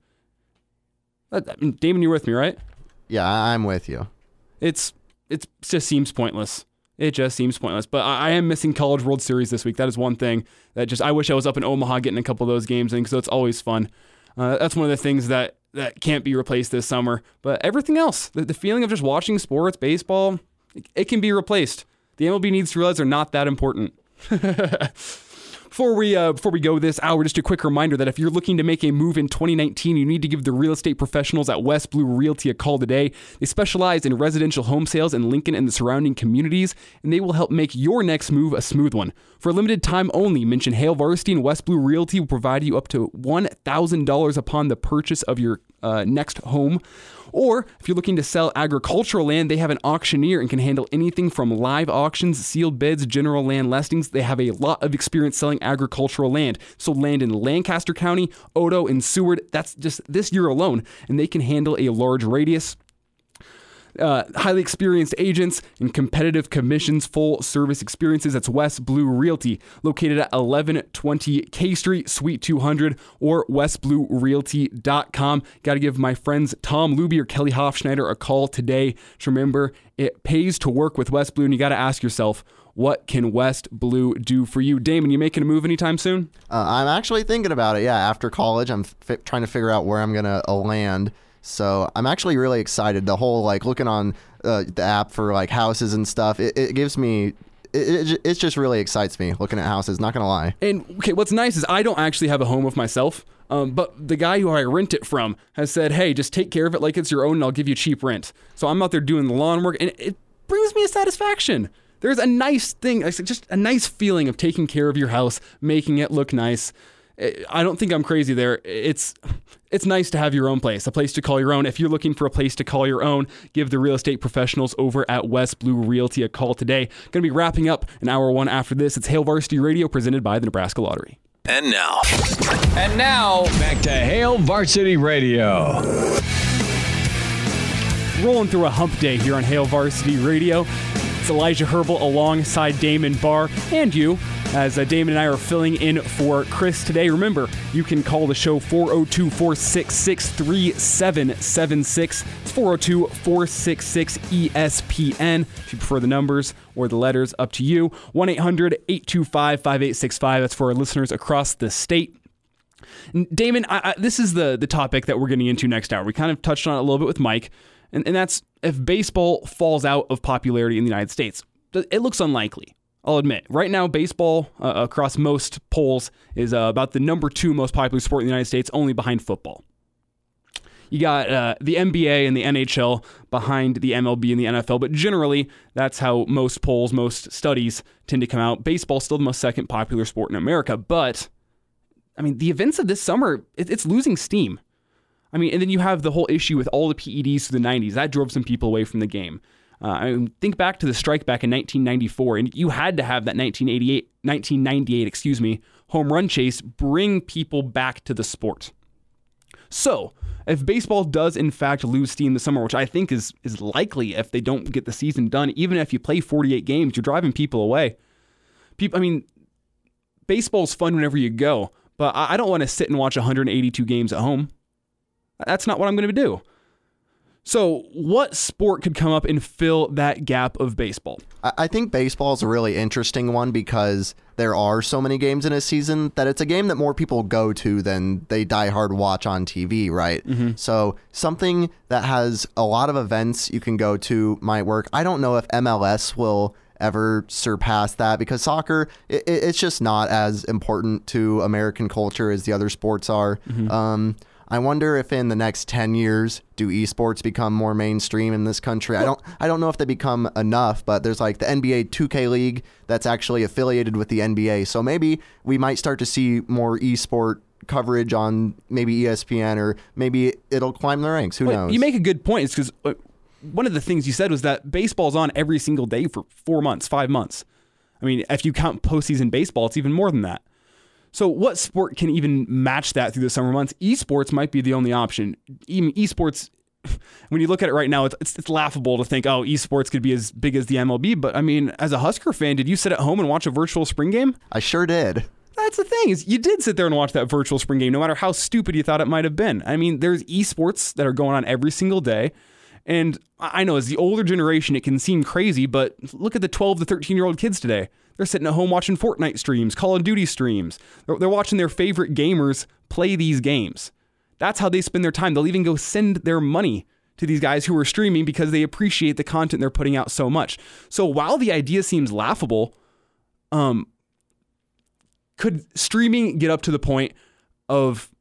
S2: I mean, Damon, you're with me, right?
S3: Yeah, I'm with you.
S2: It's it just seems pointless. It just seems pointless. But I, I am missing College World Series this week. That is one thing that just I wish I was up in Omaha getting a couple of those games in, because it's always fun. Uh, that's one of the things that, that can't be replaced this summer. But everything else, the, the feeling of just watching sports, baseball, it, it can be replaced. The M L B needs to realize they're not that important. Before we uh, before we go this hour, just a quick reminder that if you're looking to make a move in twenty nineteen, you need to give the real estate professionals at West Blue Realty a call today. They specialize in residential home sales in Lincoln and the surrounding communities, and they will help make your next move a smooth one. For a limited time only, mention Hale Varsity, and West Blue Realty will provide you up to one thousand dollars upon the purchase of your uh, next home. Or if you're looking to sell agricultural land, they have an auctioneer and can handle anything from live auctions, sealed bids, general land listings. They have a lot of experience selling agricultural land. So land in Lancaster County, Odo, and Seward, that's just this year alone. And they can handle a large radius. Uh, highly experienced agents and competitive commissions, full service experiences. That's West Blue Realty, located at eleven twenty K Street, Suite two hundred, or west blue realty dot com. Got to give my friends Tom Luby or Kelly Hofschneider a call today. Just remember, it pays to work with West Blue, and you got to ask yourself, what can West Blue do for you? Damon, you making a move anytime soon?
S3: Uh, I'm actually thinking about it. Yeah, after college, I'm f- trying to figure out where I'm gonna uh, land. So I'm actually really excited. The whole like looking on uh, the app for like houses and stuff, it, it gives me, it, it, it just really excites me looking at houses, not going to lie.
S2: And okay, what's nice is I don't actually have a home of myself, um, but the guy who I rent it from has said, hey, just take care of it like it's your own and I'll give you cheap rent. So I'm out there doing the lawn work, and it brings me a satisfaction. There's a nice thing, just a nice feeling of taking care of your house, making it look nice. I don't think I'm crazy there. It's it's nice to have your own place, a place to call your own. If you're looking for a place to call your own, give the real estate professionals over at West Blue Realty a call today. Going to be wrapping up an hour one after this. It's Hale Varsity Radio, presented by the Nebraska Lottery.
S1: And now. And now, back to Hale Varsity Radio.
S2: Rolling through a hump day here on Hale Varsity Radio. It's Elijah Herbal alongside Damon Barr and you, as uh, Damon and I are filling in for Chris today. Remember, you can call the show four oh two, four six six, three seven seven six. It's four oh two, four six six, E S P N. If you prefer the numbers or the letters, up to you. one eight hundred, eight two five, five eight six five. That's for our listeners across the state. Damon, I, I, this is the, the topic that we're getting into next hour. We kind of touched on it a little bit with Mike, and, and that's if baseball falls out of popularity in the United States. It looks unlikely, I'll admit. Right now, baseball uh, across most polls is uh, about the number two most popular sport in the United States, only behind football. You got uh, the N B A and the N H L behind the M L B and the N F L, but generally, that's how most polls, most studies tend to come out. Baseball's still the most second popular sport in America, but, I mean, the events of this summer, it, it's losing steam. I mean, and then you have the whole issue with all the P E Ds through the nineties. That drove some people away from the game. Uh, I mean, think back to the strike back in nineteen ninety-four, and you had to have that nineteen eighty-eight, nineteen ninety-eight, excuse me, home run chase bring people back to the sport. So, if baseball does in fact lose steam this summer, which I think is is likely if they don't get the season done, even if you play forty-eight games, you're driving people away. People, I mean, baseball's fun whenever you go, but I don't want to sit and watch one hundred eighty-two games at home. That's not what I'm going to do. So what sport could come up and fill that gap of baseball?
S3: I think baseball is a really interesting one because there are so many games in a season that it's a game that more people go to than they die hard watch on T V, right? Mm-hmm. So something that has a lot of events you can go to might work. I don't know if M L S will ever surpass that because soccer, it, it's just not as important to American culture as the other sports are. Mm-hmm. Um, I wonder if in the next ten years, do esports become more mainstream in this country? I don't I don't know if they become enough, but there's like the N B A two K League that's actually affiliated with the N B A. So maybe we might start to see more esport coverage on maybe E S P N, or maybe it'll climb the ranks. Who
S2: well,
S3: knows?
S2: You make a good point. It's because uh, one of the things you said was that baseball's on every single day for four months, five months. I mean, if you count postseason baseball, it's even more than that. So what sport can even match that through the summer months? Esports might be the only option. Even esports, when you look at it right now, it's, it's, it's laughable to think, oh, esports could be as big as the M L B. But I mean, as a Husker fan, did you sit at home and watch a virtual spring game?
S3: I sure did.
S2: That's the thing, is you did sit there and watch that virtual spring game, no matter how stupid you thought it might have been. I mean, there's esports that are going on every single day. And I know as the older generation, it can seem crazy, but look at the twelve to thirteen-year-old kids today. They're sitting at home watching Fortnite streams, Call of Duty streams. They're, they're watching their favorite gamers play these games. That's how they spend their time. They'll even go send their money to these guys who are streaming because they appreciate the content they're putting out so much. So while the idea seems laughable, um, could streaming get up to the point of,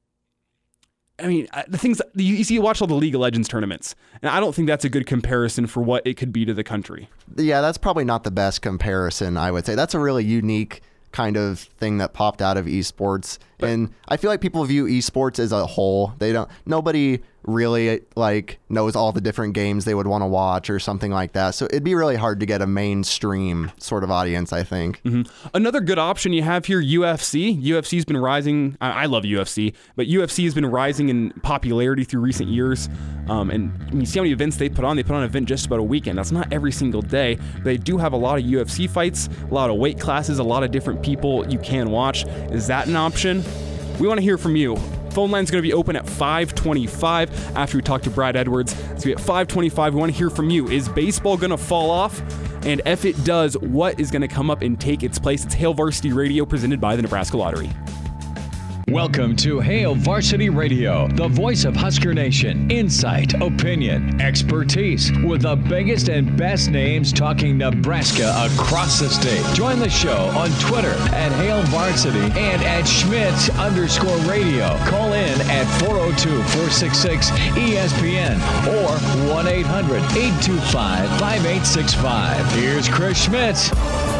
S2: I mean, the things that you see, you watch all the League of Legends tournaments, and I don't think that's a good comparison for what it could be to the country.
S3: Yeah, that's probably not the best comparison, I would say. That's a really unique kind of thing that popped out of esports. But, and I feel like people view esports as a whole. They don't, nobody really like knows all the different games they would want to watch or something like that. So it'd be really hard to get a mainstream sort of audience, I think.
S2: Mm-hmm. Another good option you have here, U F C. U F C's been rising. I, I love U F C, but U F C has been rising in popularity through recent years. Um, and you see how many events they put on. They put on an event just about a weekend. That's not every single day. But they do have a lot of U F C fights, a lot of weight classes, a lot of different people you can watch. Is that an option? We want to hear from you. Phone line's going to be open at five twenty-five after we talk to Brad Edwards. So at five twenty-five, we want to hear from you. Is baseball going to fall off? And if it does, what is going to come up and take its place? It's Hail Varsity Radio, presented by the Nebraska Lottery.
S1: Welcome to Hail Varsity Radio, the voice of Husker Nation. Insight, opinion, expertise, with the biggest and best names talking Nebraska across the state. Join the show on Twitter at Hail Varsity and at Schmidt underscore radio. Call in at four oh two, four six six, E S P N or one eight hundred, eight two five, five eight six five. Here's Chris Schmidt.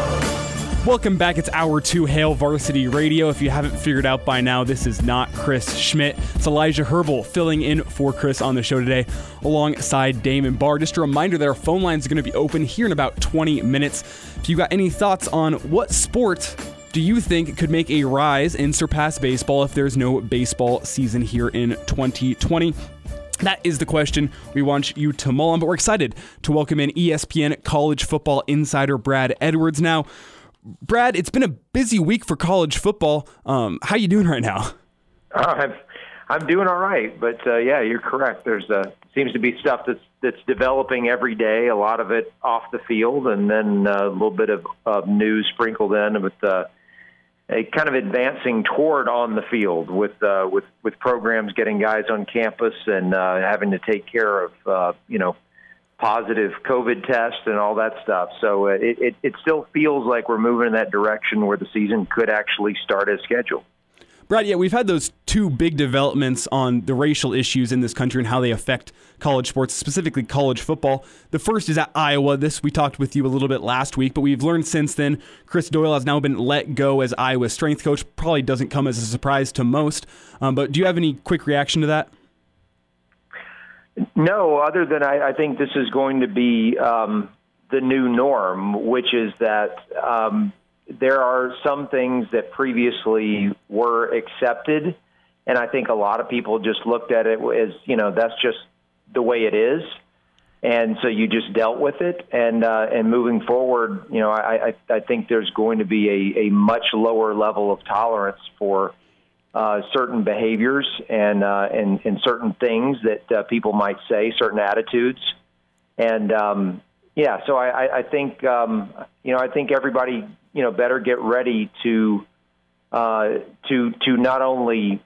S2: Welcome back. It's Hour two Hail Varsity Radio. If you haven't figured out by now, this is not Chris Schmidt. It's Elijah Herbal filling in for Chris on the show today alongside Damon Barr. Just a reminder that our phone lines are going to be open here in about twenty minutes. If you got any thoughts on what sport do you think could make a rise and surpass baseball if there's no baseball season here in twenty twenty? That is the question we want you to mull on, but we're excited to welcome in E S P N college football insider Brad Edwards now. Brad, it's been a busy week for college football. Um, how you doing right now?
S8: Uh, I'm, I'm doing all right, but uh, yeah, you're correct. There's uh, seems to be stuff that's that's developing every day. A lot of it off the field, and then uh, a little bit of, of news sprinkled in with uh, a kind of advancing toward on the field with uh, with with programs getting guys on campus and uh, having to take care of uh, you know. positive COVID tests and all that stuff. So uh, it, it, it still feels like we're moving in that direction where the season could actually start as scheduled.
S2: Brad, yeah, we've had those two big developments on the racial issues in this country and how they affect college sports, specifically college football. The first is at Iowa. This we talked with you a little bit last week, but we've learned since then Chris Doyle has now been let go as Iowa's strength coach. Probably doesn't come as a surprise to most. Um, but do you have any quick reaction to that?
S8: No, other than I, I think this is going to be um, the new norm, which is that um, there are some things that previously were accepted, and I think a lot of people just looked at it as, you know, that's just the way it is. And so you just dealt with it, and uh, and moving forward, you know, I, I, I think there's going to be a, a much lower level of tolerance for uh, certain behaviors and, uh, and and certain things that uh, people might say, certain attitudes, and um, yeah. So I, I think um, you know I think everybody you know better get ready to uh, to to not only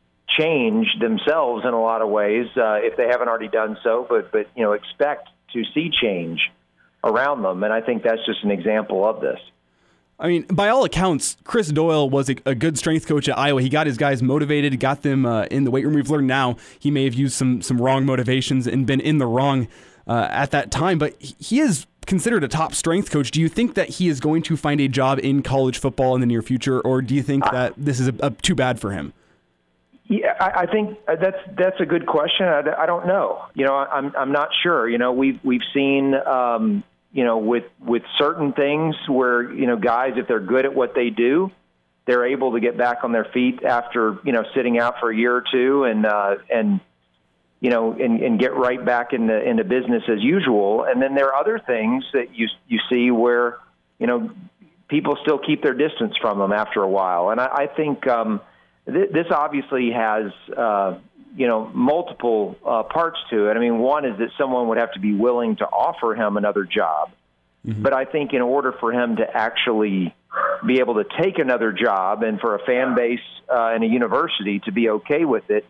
S8: change themselves in a lot of ways uh, if they haven't already done so, but but you know expect to see change around them, and I think that's just an example of this.
S2: I mean, by all accounts, Chris Doyle was a, a good strength coach at Iowa. He got his guys motivated, got them uh, in the weight room. We've learned now he may have used some some wrong motivations and been in the wrong uh, at that time, but he is considered a top strength coach. Do you think that he is going to find a job in college football in the near future, or do you think that this is a, a, too bad for him?
S8: Yeah, I, I think that's that's a good question. I, I don't know. You know, I'm I'm not sure. You know, we've we've seen um, you know with with certain things where you know guys, if they're good at what they do, they're able to get back on their feet after you know sitting out for a year or two and uh, and you know and, and get right back into into business as usual. And then there are other things that you you see where you know people still keep their distance from them after a while. And I, I think. Um, This obviously has, uh, you know, multiple uh, parts to it. I mean, one is that someone would have to be willing to offer him another job. Mm-hmm. But I think in order for him to actually be able to take another job and for a fan base uh, and a university to be okay with it,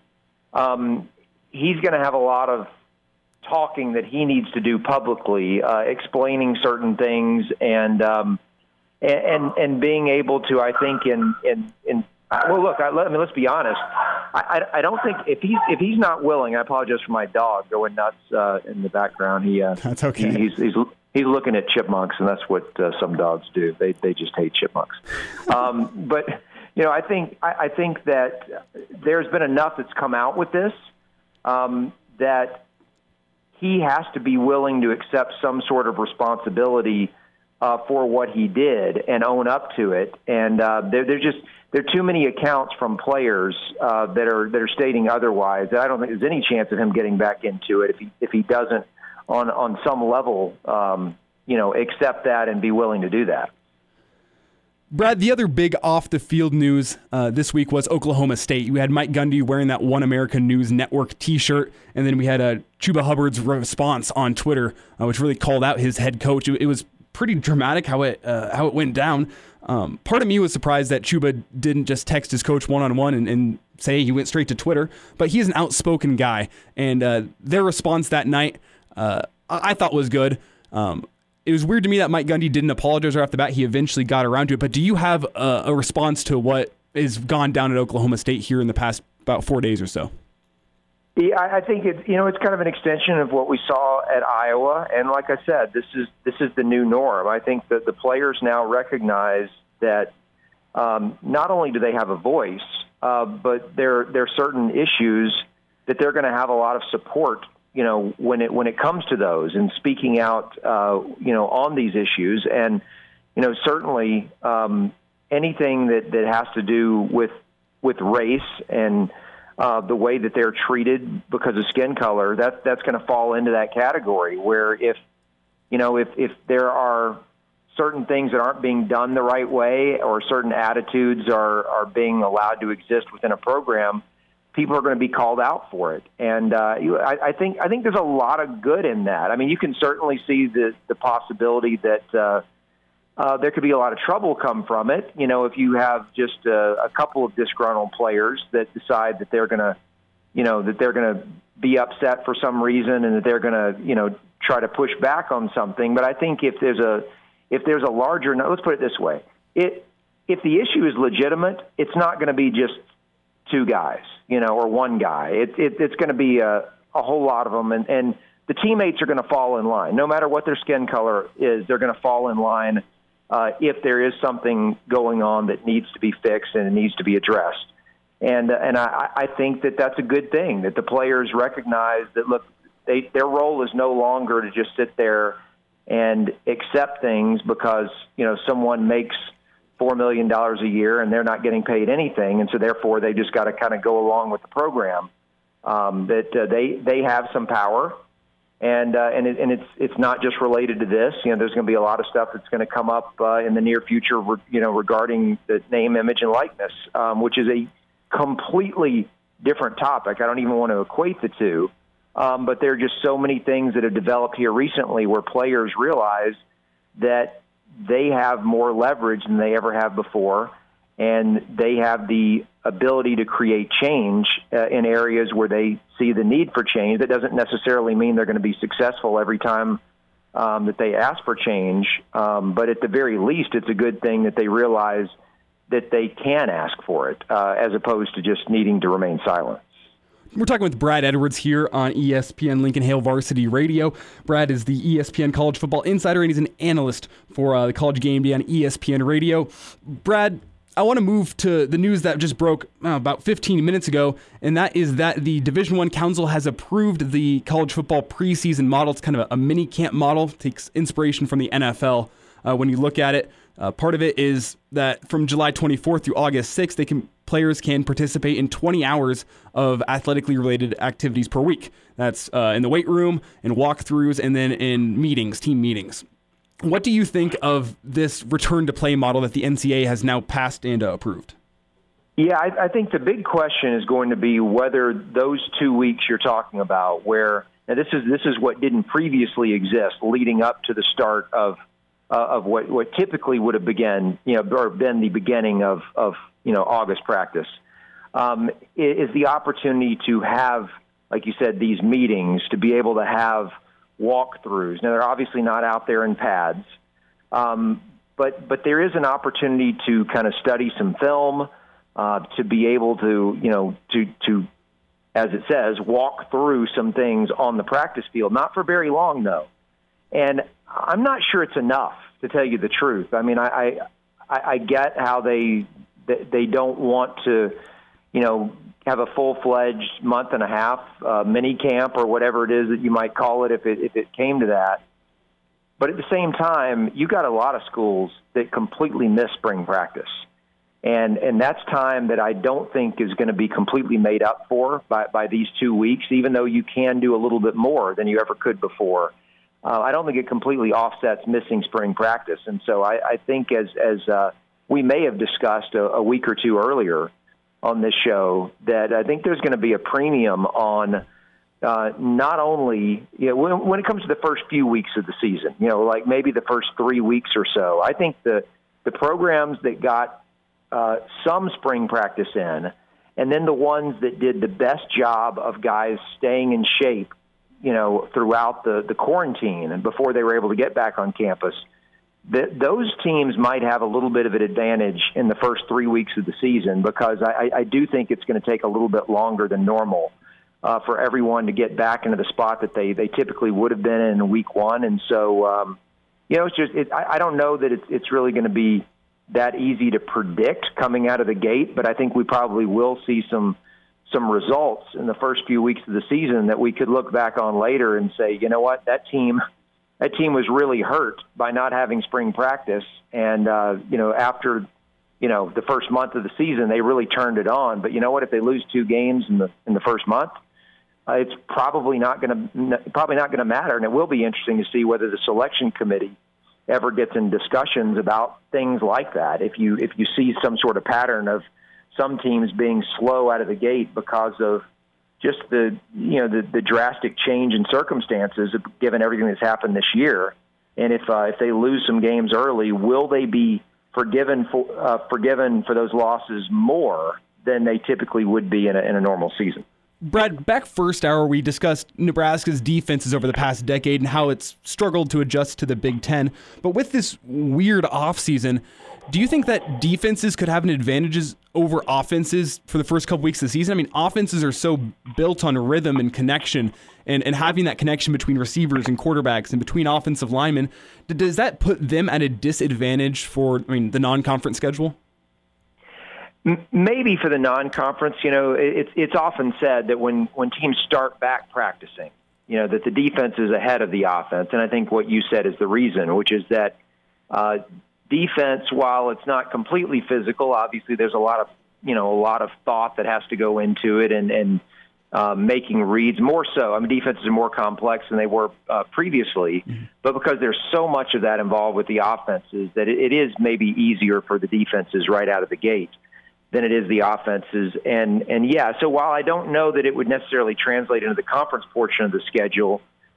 S8: um, he's going to have a lot of talking that he needs to do publicly, uh, explaining certain things and, um, and, and, and being able to, I think, in, in, in Well, look. I, I mean, let's be honest. I, I, I don't think if he's if he's not willing. I apologize for my dog going nuts uh, in the background. He uh,
S2: that's okay.
S8: He, he's he's he's looking at chipmunks, and that's what uh, some dogs do. They they just hate chipmunks. Um, but you know, I think I, I think that there's been enough that's come out with this um, that he has to be willing to accept some sort of responsibility uh, for what he did and own up to it. And uh, there, there's just there are too many accounts from players uh, that are that are stating otherwise. I don't think there's any chance of him getting back into it if he if he doesn't on on some level, um, you know, accept that and be willing to do that.
S2: Brad, the other big off-the-field news uh, this week was Oklahoma State. We had Mike Gundy wearing that One American News Network T-shirt, and then we had uh, Chuba Hubbard's response on Twitter, uh, which really called out his head coach. It, it was pretty dramatic how it uh, how it went down. Um, part of me was surprised that Chuba didn't just text his coach one-on-one and, and say he went straight to Twitter, but he is an outspoken guy, and uh, their response that night uh, I-, I thought was good. Um, it was weird to me that Mike Gundy didn't apologize right off the bat. He eventually got around to it, but do you have a, a response to what has gone down at Oklahoma State here in the past about four days or so?
S8: Yeah, I think it's you know it's kind of an extension of what we saw at Iowa, and like I said, this is this is the new norm. I think that the players now recognize that um, not only do they have a voice, uh, but there there are certain issues that they're going to have a lot of support. You know, when it when it comes to those and speaking out, uh, you know, on these issues, and you know, certainly um, anything that, that has to do with with race and Uh, the way that they're treated because of skin color, that that's going to fall into that category. Where if you know if if there are certain things that aren't being done the right way, or certain attitudes are are being allowed to exist within a program, people are going to be called out for it. And uh, you, I, I think I think there's a lot of good in that. I mean, you can certainly see the the possibility that. Uh, Uh, there could be a lot of trouble come from it. You know, if you have just a, a couple of disgruntled players that decide that they're going to, you know, that they're going to be upset for some reason and that they're going to, you know, try to push back on something. But I think if there's a, if there's a larger, let's put it this way, it, if the issue is legitimate, it's not going to be just two guys, you know, or one guy. It, it, it's going to be a, a whole lot of them. And, and the teammates are going to fall in line. No matter what their skin color is, they're going to fall in line. Uh, if there is something going on that needs to be fixed and it needs to be addressed. And uh, and I, I think that that's a good thing, that the players recognize that, look, they, their role is no longer to just sit there and accept things because, you know, someone makes four million dollars a year and they're not getting paid anything, and so therefore they just got to kind of go along with the program, um, that uh, they, they have some power. And uh, and it, and it's it's not just related to this. You know, there's going to be a lot of stuff that's going to come up uh, in the near future. Re- you know, regarding the name, image, and likeness, um, which is a completely different topic. I don't even want to equate the two, um, but there are just so many things that have developed here recently where players realize that they have more leverage than they ever have before, and they have the ability to create change uh, in areas where they see the need for change. That doesn't necessarily mean they're going to be successful every time um, that they ask for change, um, but at the very least, it's a good thing that they realize that they can ask for it, uh, as opposed to just needing to remain silent.
S2: We're talking with Brad Edwards here on E S P N Lincoln Hail Varsity Radio. Brad is the E S P N College Football Insider, and he's an analyst for uh, the College Game Day on E S P N Radio. Brad, I want to move to the news that just broke uh, about fifteen minutes ago, and that is that the Division I Council has approved the college football preseason model. It's kind of a, a mini camp model. It takes inspiration from the N F L uh, when you look at it. Uh, part of it is that from July twenty-fourth through August sixth, they can players can participate in twenty hours of athletically related activities per week. That's uh, in the weight room, in walkthroughs, and then in meetings, team meetings. What do you think of this return to play model that the N C double A has now passed and uh, approved?
S8: Yeah, I, I think the big question is going to be whether those two weeks you're talking about, where now this is this is what didn't previously exist, leading up to the start of uh, of what, what typically would have begun, you know, or been the beginning of of you know August practice, um, is the opportunity to have, like you said, these meetings, to be able to have walkthroughs. Now, they're obviously not out there in pads, um, but but there is an opportunity to kind of study some film, uh, to be able to, you know, to, to, as it says, walk through some things on the practice field. Not for very long, though. And I'm not sure it's enough, to tell you the truth. I mean, I I, I get how they they don't want to, you know, have a full-fledged month and a half uh, mini camp or whatever it is that you might call it if it if it came to that. But at the same time, you got a lot of schools that completely miss spring practice. And and that's time that I don't think is going to be completely made up for by, by these two weeks, even though you can do a little bit more than you ever could before. Uh, I don't think it completely offsets missing spring practice. And so I, I think as, as uh, we may have discussed a, a week or two earlier on this show, that I think there's going to be a premium on uh, not only, you know, when, when it comes to the first few weeks of the season, you know, like maybe the first three weeks or so. I think the, the programs that got uh, some spring practice in, and then the ones that did the best job of guys staying in shape, you know, throughout the, the quarantine and before they were able to get back on campus, that those teams might have a little bit of an advantage in the first three weeks of the season, because I, I do think it's going to take a little bit longer than normal uh, for everyone to get back into the spot that they, they typically would have been in week one. And so, um, you know, it's just it, I, I don't know that it's, it's really going to be that easy to predict coming out of the gate, but I think we probably will see some some results in the first few weeks of the season that we could look back on later and say, you know what, that team – that team was really hurt by not having spring practice. And, uh, you know, after, you know, the first month of the season, they really turned it on. But you know what, if they lose two games in the, in the first month, uh, it's probably not going to, probably not going to matter. And it will be interesting to see whether the selection committee ever gets in discussions about things like that. If you, if you see some sort of pattern of some teams being slow out of the gate because of just the, you know, the, the drastic change in circumstances given everything that's happened this year. And if uh, if they lose some games early, will they be forgiven for uh, forgiven for those losses more than they typically would be in a, in a normal season?
S2: Brad, back first hour, we discussed Nebraska's defenses over the past decade and how it's struggled to adjust to the Big Ten. But with this weird offseason, do you think that defenses could have an advantages over offenses for the first couple weeks of the season? I mean, offenses are so built on rhythm and connection, and, and having that connection between receivers and quarterbacks and between offensive linemen, does that put them at a disadvantage for, I mean, the non-conference schedule?
S8: Maybe for the non-conference. You know, it's it's often said that when, when teams start back practicing, you know, that the defense is ahead of the offense. And I think what you said is the reason, which is that uh, defense, while it's not completely physical, obviously there's a lot of, you know, a lot of thought that has to go into it, and, and uh, making reads more so. I mean, defenses are more complex than they were uh, previously, mm-hmm. but because there's so much of that involved with the offenses that it, it is maybe easier for the defenses right out of the gate than it is the offenses. And, and yeah, so while I don't know that it would necessarily translate into the conference portion of the schedule,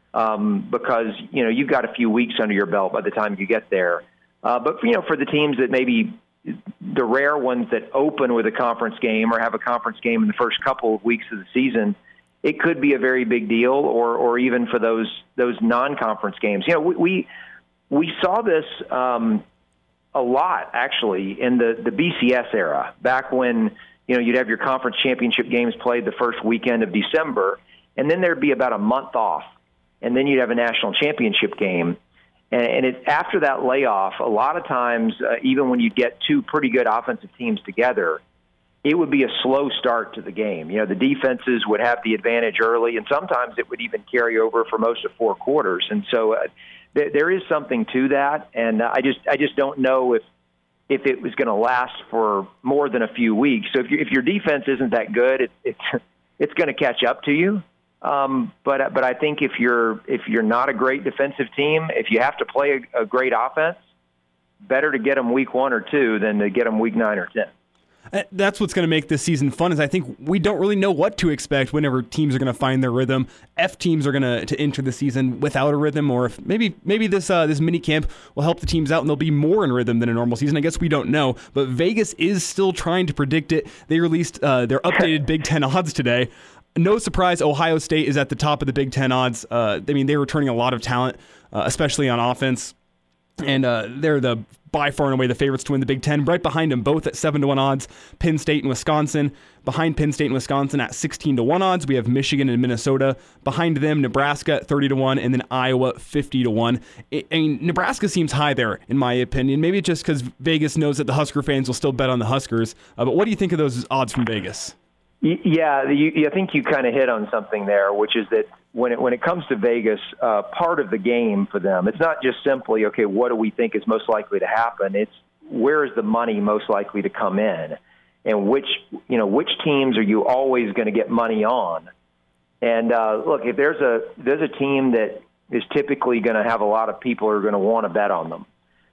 S8: um, because, you know, you've got a few weeks under your belt by the time you get there. Uh, but, you know, for the teams that maybe the rare ones that open with a conference game or have a conference game in the first couple of weeks of the season, it could be a very big deal, or, or even for those, those non-conference games. You know, we, we, we saw this, um, a lot, actually, in the, the B C S era, back when, you know, you'd have your conference championship games played the first weekend of December, and then there'd be about a month off, and then you'd have a national championship game. And, and it, after that layoff, a lot of times, uh, even when you get two pretty good offensive teams together, it would be a slow start to the game. You know, the defenses would have the advantage early, and sometimes it would even carry over for most of four quarters. And so uh, th- there is something to that, and uh, I just I just don't know if if it was going to last for more than a few weeks. So if, you, if your defense isn't that good, it, it's it's going to catch up to you. Um, but but I think if you're if you're not a great defensive team, if you have to play a, a great offense, better to get them week one or two than to get them week nine or ten.
S2: That's what's going to make this season fun, is I think we don't really know what to expect whenever teams are going to find their rhythm. F teams are going to to enter the season without a rhythm, or if maybe maybe this uh, this mini camp will help the teams out and they'll be more in rhythm than a normal season. I guess we don't know, but Vegas is still trying to predict it. They released uh, their updated Big Ten odds today. No surprise, Ohio State is at the top of the Big Ten odds. Uh, I mean, they're returning a lot of talent, uh, especially on offense. And uh, they're the by far and away the favorites to win the Big Ten. Right behind them, both at seven to one odds, Penn State and Wisconsin. Behind Penn State and Wisconsin at sixteen to one odds, we have Michigan and Minnesota. Behind them, Nebraska at thirty to one, and then Iowa fifty to one. I mean, Nebraska seems high there, in my opinion. Maybe it's just because Vegas knows that the Husker fans will still bet on the Huskers. Uh, but what do you think of those odds from Vegas?
S8: Yeah, you, I think you kind of hit on something there, which is that when it when it comes to Vegas, uh, part of the game for them, it's not just simply, okay, what do we think is most likely to happen? It's where is the money most likely to come in, and which you know which teams are you always going to get money on? And uh, look, if there's a there's a team that is typically going to have a lot of people who are going to want to bet on them.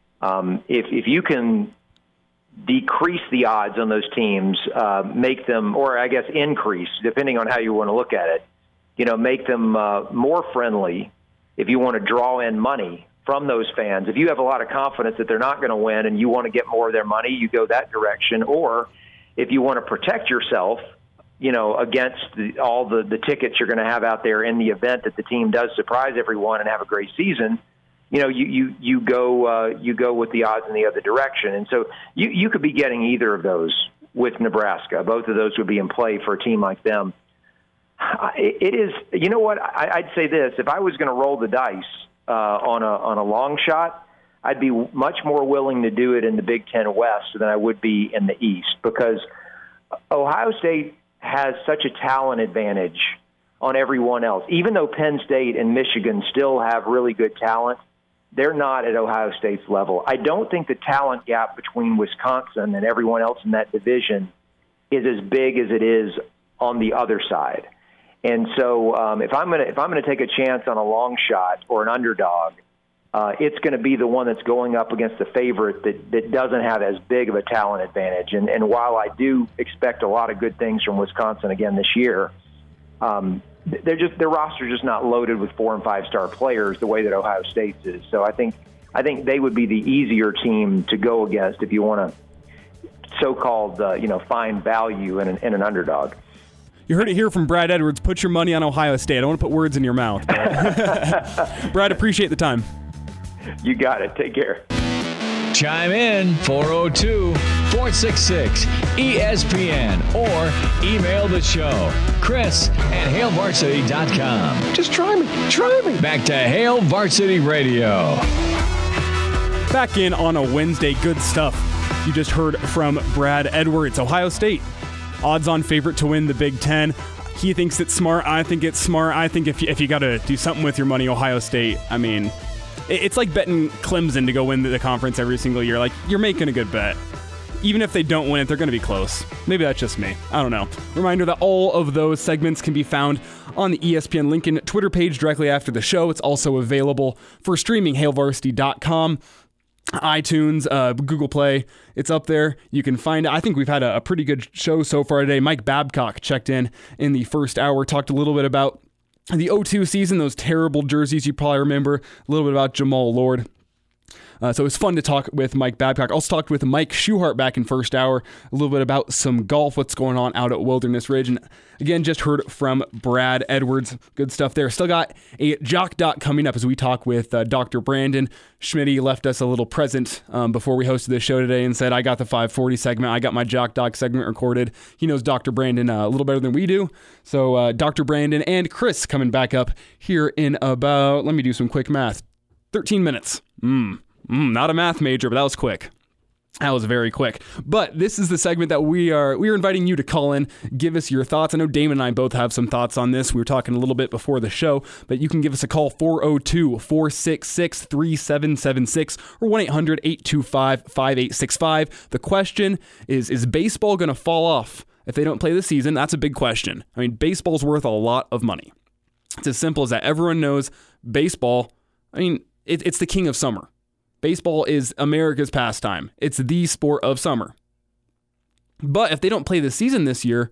S8: Um, if if you can decrease the odds on those teams, uh, make them, or I guess increase, depending on how you want to look at it, you know, make them uh, more friendly if you want to draw in money from those fans. If you have a lot of confidence that they're not going to win and you want to get more of their money, you go that direction. Or if you want to protect yourself, you know, against the, all the, the tickets you're going to have out there in the event that the team does surprise everyone and have a great season, you know, you you you go uh, you go with the odds in the other direction, and so you you could be getting either of those with Nebraska. Both of those would be in play for a team like them. It is, you know what? I'd say this: if I was going to roll the dice uh, on a on a long shot, I'd be much more willing to do it in the Big Ten West than I would be in the East, because Ohio State has such a talent advantage on everyone else. Even though Penn State and Michigan still have really good talent, they're not at Ohio State's level. I don't think the talent gap between Wisconsin and everyone else in that division is as big as it is on the other side. And so, um, if I'm gonna if I'm gonna take a chance on a long shot or an underdog, uh, it's going to be the one that's going up against the favorite that, that doesn't have as big of a talent advantage. And, and while I do expect a lot of good things from Wisconsin again this year, um, they're just their roster's just not loaded with four and five star players the way that Ohio State's is. So I think I think they would be the easier team to go against if you want to so-called uh, you know find value in an, in an underdog.
S2: You heard it here from Brad Edwards. Put your money on Ohio State. I don't want to put words in your mouth. Brad, appreciate the time.
S8: You got it. Take care.
S1: Chime in four oh two, four six six, E S P N or email the show, Chris at Hail Varsity dot com.
S5: Just try me. Try me.
S1: Back to Hail Varsity Radio.
S2: Back in on a Wednesday. Good stuff. You just heard from Brad Edwards. Ohio State, odds-on favorite to win the Big Ten. He thinks it's smart. I think it's smart. I think if you, if you got to do something with your money, Ohio State, I mean, it's like betting Clemson to go win the conference every single year. Like, you're making a good bet. even if they don't win it, they're going to be close. Maybe that's just me. I don't know. Reminder that all of those segments can be found on the E S P N Lincoln Twitter page directly after the show. It's also available for streaming, hail varsity dot com. iTunes, uh, Google Play, it's up there. You can find it. I think we've had a, a pretty good show so far today. Mike Babcock checked in in the first hour, talked a little bit about the oh two season, those terrible jerseys you probably remember, a little bit about Jamal Lord. Uh, so it was fun to talk with Mike Babcock. Also talked with Mike Schuhart back in first hour, a little bit about some golf, what's going on out at Wilderness Ridge. And again, just heard from Brad Edwards. Good stuff there. Still got a Jock Doc coming up as we talk with uh, Doctor Brandon. Schmitty left us a little present um, before we hosted this show today and said, I got the five forty segment. I got my Jock Doc segment recorded. He knows Doctor Brandon uh, a little better than we do. So uh, Doctor Brandon and Chris coming back up here in about, let me do some quick math, thirteen minutes. Mmm. Mm, not a math major, but that was quick. That was very quick. But this is the segment that we are we are inviting you to call in, give us your thoughts. I know Damon and I both have some thoughts on this. We were talking a little bit before the show, but you can give us a call, four oh two, four six six, three seven seven six or one eight hundred, eight two five, five eight six five. The question is, is baseball going to fall off if they don't play this season? That's a big question. I mean, baseball's worth a lot of money. It's as simple as that. Everyone knows baseball, I mean, it, it's the king of summer. Baseball is America's pastime. It's the sport of summer. But if they don't play the season this year,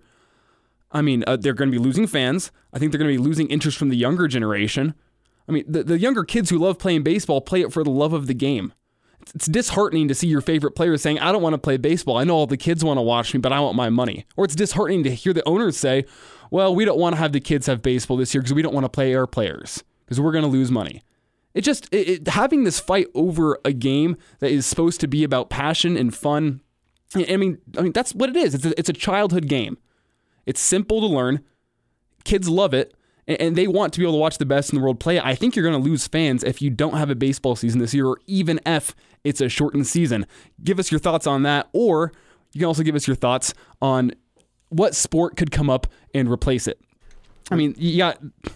S2: I mean, uh, they're going to be losing fans. I think they're going to be losing interest from the younger generation. I mean, the, the younger kids who love playing baseball play it for the love of the game. It's, it's disheartening to see your favorite players saying, I don't want to play baseball. I know all the kids want to watch me, but I want my money. Or it's disheartening to hear the owners say, well, we don't want to have the kids have baseball this year because we don't want to play our players because we're going to lose money. It just, it, it, having this fight over a game that is supposed to be about passion and fun, I mean, I mean that's what it is. It's a, it's a childhood game. It's simple to learn. Kids love it, and, and they want to be able to watch the best in the world play. I think you're going to lose fans if you don't have a baseball season this year, or even if it's a shortened season. Give us your thoughts on that, or you can also give us your thoughts on what sport could come up and replace it. I mean, you got...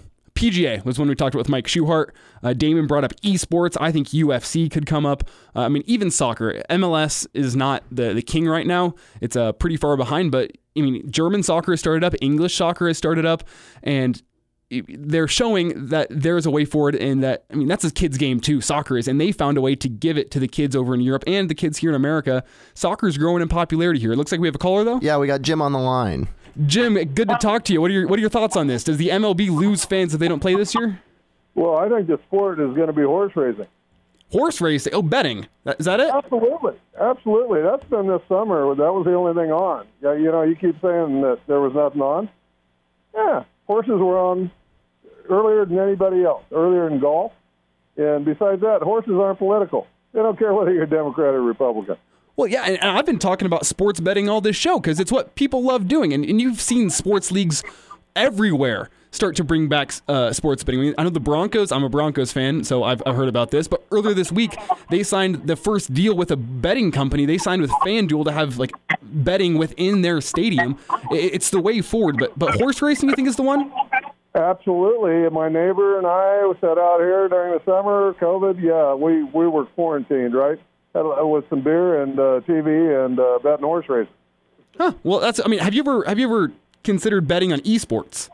S2: P G A was when we talked with Mike Schuhart. Uh, Damon brought up esports. I think U F C could come up. Uh, I mean, even soccer. M L S is not the, the king right now. It's uh, pretty far behind, but I mean, German soccer has started up. English soccer has started up, and they're showing that there's a way forward, and that, I mean, that's a kid's game too, soccer is, and they found a way to give it to the kids over in Europe and the kids here in America. Soccer's growing in popularity here. It looks like we have a caller, though?
S3: Yeah, we got Jim on the line.
S2: Jim, good to talk to you. What are your What are your thoughts on this? Does the M L B lose fans if they don't play this year?
S6: Well, I think the sport is going to be horse racing.
S2: Horse racing? Oh, betting. Is that it?
S6: Absolutely. Absolutely. That's been this summer. That was the only thing on. Yeah, you know, you keep saying that there was nothing on. Yeah, horses were on earlier than anybody else, earlier in golf. And besides that, horses aren't political. They don't care whether you're Democrat or Republican.
S2: Well, yeah, and I've been talking about sports betting all this show because it's what people love doing. And, and you've seen sports leagues everywhere start to bring back uh, sports betting. I, mean, I know the Broncos, I'm a Broncos fan, so I've, I've heard about this. But earlier this week, they signed the first deal with a betting company. They signed with FanDuel to have like betting within their stadium. It, it's the way forward. But, but horse racing, you think, is the one?
S6: Absolutely. My neighbor and I set out here during the summer, COVID. Yeah, we, we were quarantined, right? With some beer and uh, T V and uh, betting horse racing.
S2: Huh. Well, that's. I mean, have you ever have you ever considered betting on esports?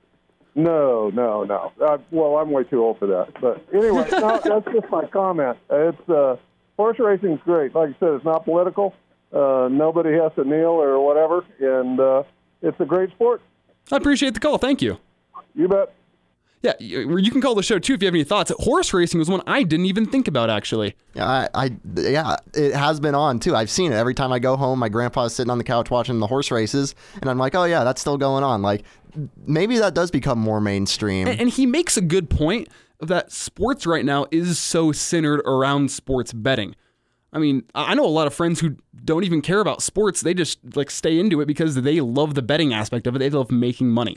S6: No, no, no. Uh, well, I'm way too old for that. But anyway, no, that's just my comment. It's uh, horse racing's great. Like I said, it's not political. Uh, nobody has to kneel or whatever, and uh, it's a great sport.
S2: I appreciate the call. Thank you.
S6: You bet.
S2: Yeah, you can call the show too if you have any thoughts. Horse racing was one I didn't even think about, actually.
S3: Yeah, I, I, yeah, it has been on too. I've seen it every time I go home. My grandpa's sitting on the couch watching the horse races, and I'm like, oh yeah, that's still going on. Like, maybe that does become more mainstream.
S2: And, and he makes a good point that sports right now is so centered around sports betting. I mean, I know a lot of friends who don't even care about sports. They just like stay into it because they love the betting aspect of it. They love making money.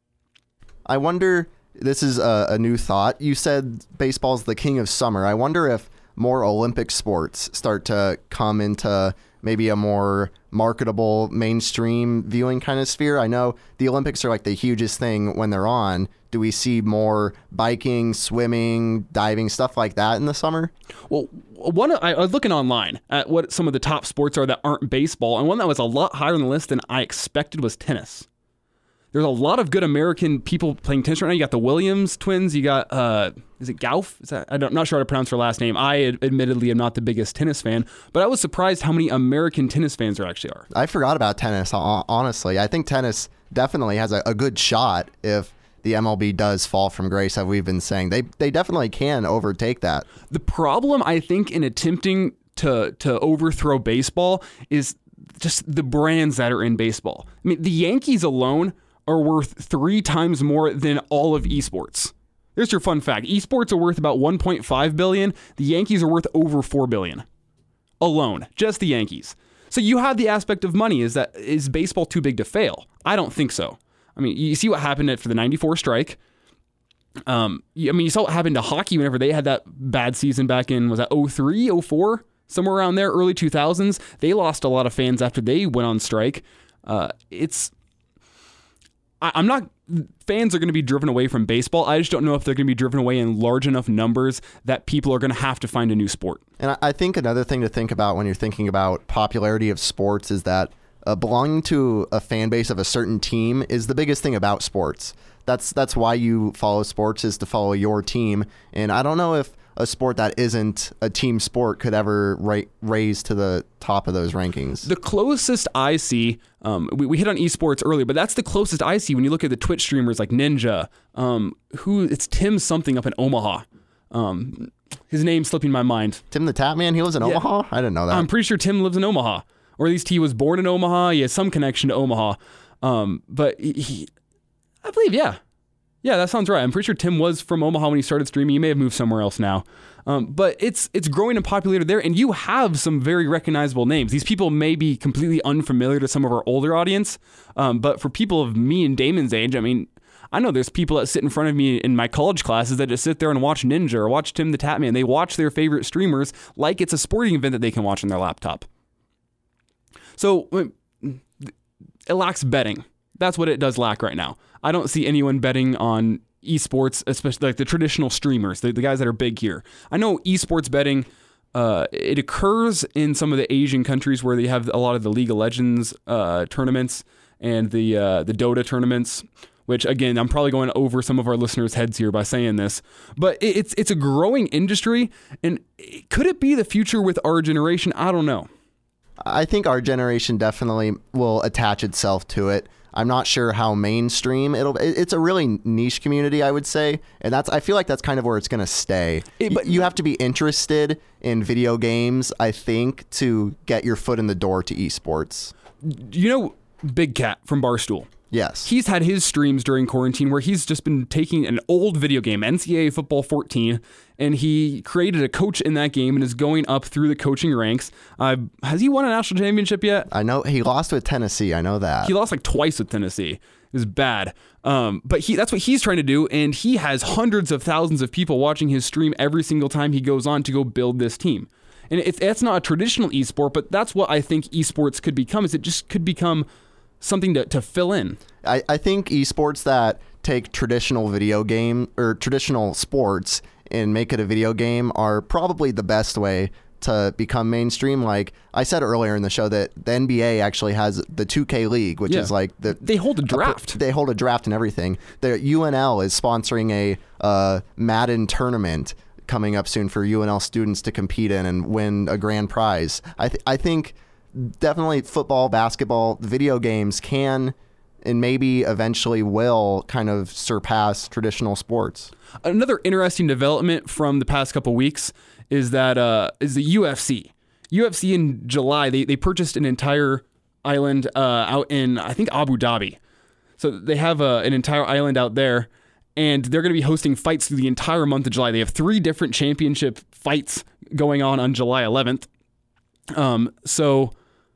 S3: I wonder. This is a, a new thought. You said baseball's the king of summer. I wonder if more Olympic sports start to come into maybe a more marketable mainstream viewing kind of sphere? I know the Olympics are like the hugest thing when they're on. Do we see more biking, swimming, diving, stuff like that in the summer?
S2: Well, one I was looking online at what some of the top sports are that aren't baseball, and one that was a lot higher on the list than I expected was tennis. There's a lot of good American people playing tennis right now. You got the Williams twins. You got, uh, is it Gauff? Is that, I'm not sure how to pronounce her last name. I admittedly am not the biggest tennis fan, but I was surprised how many American tennis fans there actually are.
S3: I forgot about tennis, honestly. I think tennis definitely has a, a good shot if the M L B does fall from grace, as we've been saying. They they definitely can overtake that.
S2: The problem, I think, in attempting to to overthrow baseball is just the brands that are in baseball. I mean, the Yankees alone are worth three times more than all of esports. There's your fun fact. Esports are worth about one point five billion dollars. The Yankees are worth over four billion dollars alone, just the Yankees. So you have the aspect of money. Is that is baseball too big to fail? I don't think so. I mean, you see what happened after the ninety-four strike. Um, I mean, you saw what happened to hockey whenever they had that bad season back in, was that oh three, oh four? Somewhere around there, early two thousands. They lost a lot of fans after they went on strike. Uh, it's... I, I'm not... Fans are going to be driven away from baseball. I just don't know if they're going to be driven away in large enough numbers that people are going to have to find a new sport.
S3: And I, I think another thing to think about when you're thinking about popularity of sports is that Uh, belonging to a fan base of a certain team is the biggest thing about sports. That's that's why you follow sports, is to follow your team. And I don't know if a sport that isn't a team sport could ever ra- raise to the top of those rankings.
S2: The closest I see, um, we, we hit on esports earlier, but that's the closest I see when you look at the Twitch streamers like Ninja, um, who it's Tim something up in Omaha. Um, his name's slipping my mind.
S3: Tim the Tap Man, he lives in
S2: Yeah.
S3: Omaha? I didn't know that.
S2: I'm pretty sure Tim lives in Omaha. Or at least he was born in Omaha. He has some connection to Omaha. Um, but he, he, I believe, yeah. Yeah, that sounds right. I'm pretty sure Tim was from Omaha when he started streaming. He may have moved somewhere else now. Um, but it's it's growing in popularity there, and you have some very recognizable names. These people may be completely unfamiliar to some of our older audience, um, but for people of me and Damon's age, I mean, I know there's people that sit in front of me in my college classes that just sit there and watch Ninja or watch Tim the Tap Man. They watch their favorite streamers like it's a sporting event that they can watch on their laptop. So it lacks betting. That's what it does lack right now. I don't see anyone betting on esports, especially like the traditional streamers, the, the guys that are big here. I know esports betting, uh, it occurs in some of the Asian countries where they have a lot of the League of Legends uh, tournaments and the uh, the Dota tournaments, which again, I'm probably going over some of our listeners' heads here by saying this, but it's it's a growing industry, and could it be the future with our generation? I don't know.
S3: I think our generation definitely will attach itself to it. I'm not sure how mainstream it'll. It's a really niche community, I would say, and that's. I feel like that's kind of where it's going to stay. It, but you have to be interested in video games, I think, to get your foot in the door to esports.
S2: You know, Big Cat from Barstool.
S3: Yes.
S2: He's had his streams during quarantine where he's just been taking an old video game, N C double A Football fourteen, and he created a coach in that game and is going up through the coaching ranks. Uh, has he won a national championship yet?
S3: I know he lost with Tennessee. I know that.
S2: He lost like twice with Tennessee. It was bad. Um, but he that's what he's trying to do, and he has hundreds of thousands of people watching his stream every single time he goes on to go build this team. And if that's not a traditional esport, but that's what I think esports could become, is it just could become something to, to fill in.
S3: I, I think esports that take traditional video game or traditional sports and make it a video game are probably the best way to become mainstream. Like I said earlier in the show, that the N B A actually has the two K League, which
S2: yeah.
S3: is like the
S2: they hold a draft.
S3: A, they hold a draft and everything. The U N L is sponsoring a uh, Madden tournament coming up soon for U N L students to compete in and win a grand prize. I th- I think. Definitely football, basketball, video games can and maybe eventually will kind of surpass traditional sports.
S2: Another interesting development from the past couple weeks is that uh, is the U F C. U F C in July, they, they purchased an entire island uh, out in, I think, Abu Dhabi. So they have uh, an entire island out there, and they're going to be hosting fights through the entire month of July. They have three different championship fights going on on July eleventh. Um, so...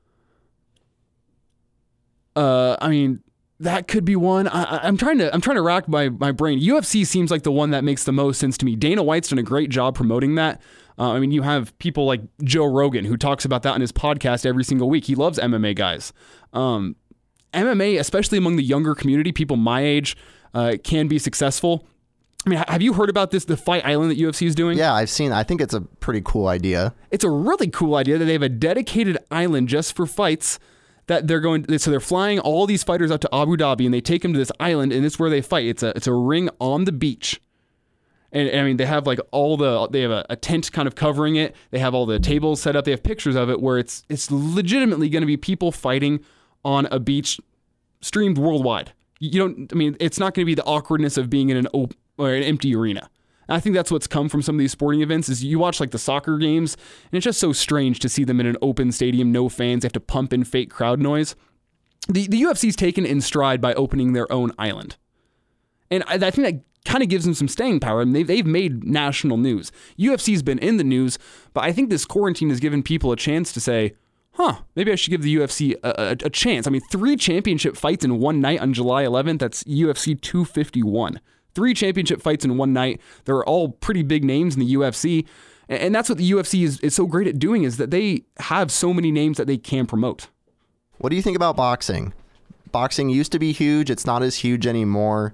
S2: Uh, I mean, that could be one. I, I'm trying to I'm trying to rack my, my brain. U F C seems like the one that makes the most sense to me. Dana White's done a great job promoting that. Uh, I mean, you have people like Joe Rogan, who talks about that on his podcast every single week. He loves M M A guys. Um, M M A, especially among the younger community, people my age, uh, can be successful. I mean, have you heard about this, the Fight Island that U F C is doing?
S3: Yeah, I've seen. I think it's a pretty cool idea.
S2: It's a really cool idea that they have a dedicated island just for fights that they're going to, so they're flying all these fighters out to Abu Dhabi and they take them to this island and it's where they fight. It's a it's a ring on the beach. And I mean, they have like all the, they have a, a tent kind of covering it. They have all the tables set up. They have pictures of it where it's it's legitimately going to be people fighting on a beach streamed worldwide. You don't, I mean, it's not going to be the awkwardness of being in an open or an empty arena. And I think that's what's come from some of these sporting events is you watch like the soccer games and it's just so strange to see them in an open stadium, no fans, they have to pump in fake crowd noise. The the U F C's taken in stride by opening their own island. And I, I think that kind of gives them some staying power. I mean, they've, they've made national news. U F C's been in the news, but I think this quarantine has given people a chance to say, huh, maybe I should give the U F C a, a, a chance. I mean, three championship fights in one night on July eleventh, that's U F C two fifty-one. Three championship fights in one night. They're all pretty big names in the U F C. And that's what the U F C is, is so great at doing is that they have so many names that they can promote.
S3: What do you think about boxing? Boxing used to be huge. It's not as huge anymore.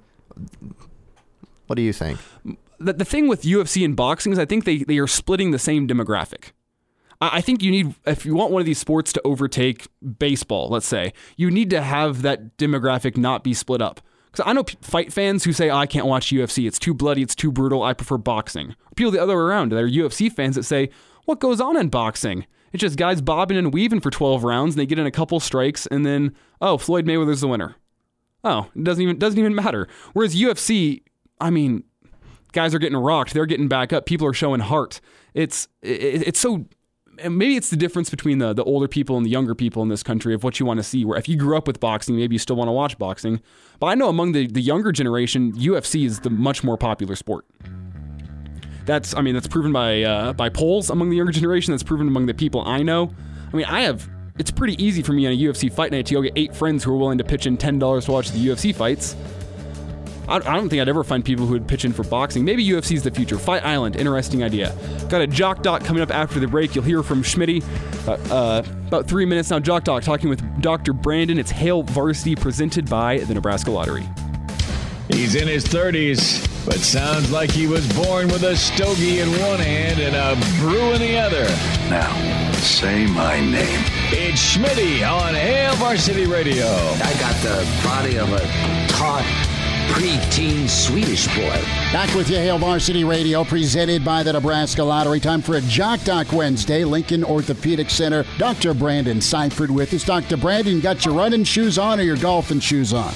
S3: What do you think?
S2: The, the thing with U F C and boxing is I think they, they are splitting the same demographic. I, I think you need, if you want one of these sports to overtake baseball, let's say, you need to have that demographic not be split up. Because I know p- fight fans who say, oh, I can't watch U F C. It's too bloody. It's too brutal. I prefer boxing. People the other way around. They're U F C fans that say, what goes on in boxing? It's just guys bobbing and weaving for twelve rounds, and they get in a couple strikes, and then, oh, Floyd Mayweather's the winner. Oh, it doesn't even doesn't even matter. Whereas U F C, I mean, guys are getting rocked. They're getting back up. People are showing heart. It's it, it's so... And maybe it's the difference between the, the older people and the younger people in this country of what you want to see, where if you grew up with boxing, maybe you still want to watch boxing. But I know among the, the younger generation, U F C is the much more popular sport. That's, I mean, that's proven by uh, by polls among the younger generation. That's proven among the people I know. I mean, I have, it's pretty easy for me on a U F C fight night to go get eight friends who are willing to pitch in ten dollars to watch the U F C fights. I don't think I'd ever find people who would pitch in for boxing. Maybe U F C's the future. Fight Island, interesting idea. Got a Jock Doc coming up after the break. You'll hear from Schmitty. Uh, uh, about three minutes now, Jock Doc talking with Doctor Brandon. It's Hail Varsity presented by the Nebraska Lottery.
S1: He's in his thirties, but sounds like he was born with a stogie in one hand and a brew in the other.
S4: Now, say my name.
S1: It's Schmitty on Hail Varsity Radio.
S9: I got the body of a taut preteen Swedish boy.
S10: Back with you, Hail Varsity Radio, presented by the Nebraska Lottery. Time for a Jock Doc Wednesday. Lincoln Orthopedic Center. Doctor Brandon Seifert with us. Doctor Brandon, got your running shoes on or your golfing shoes on?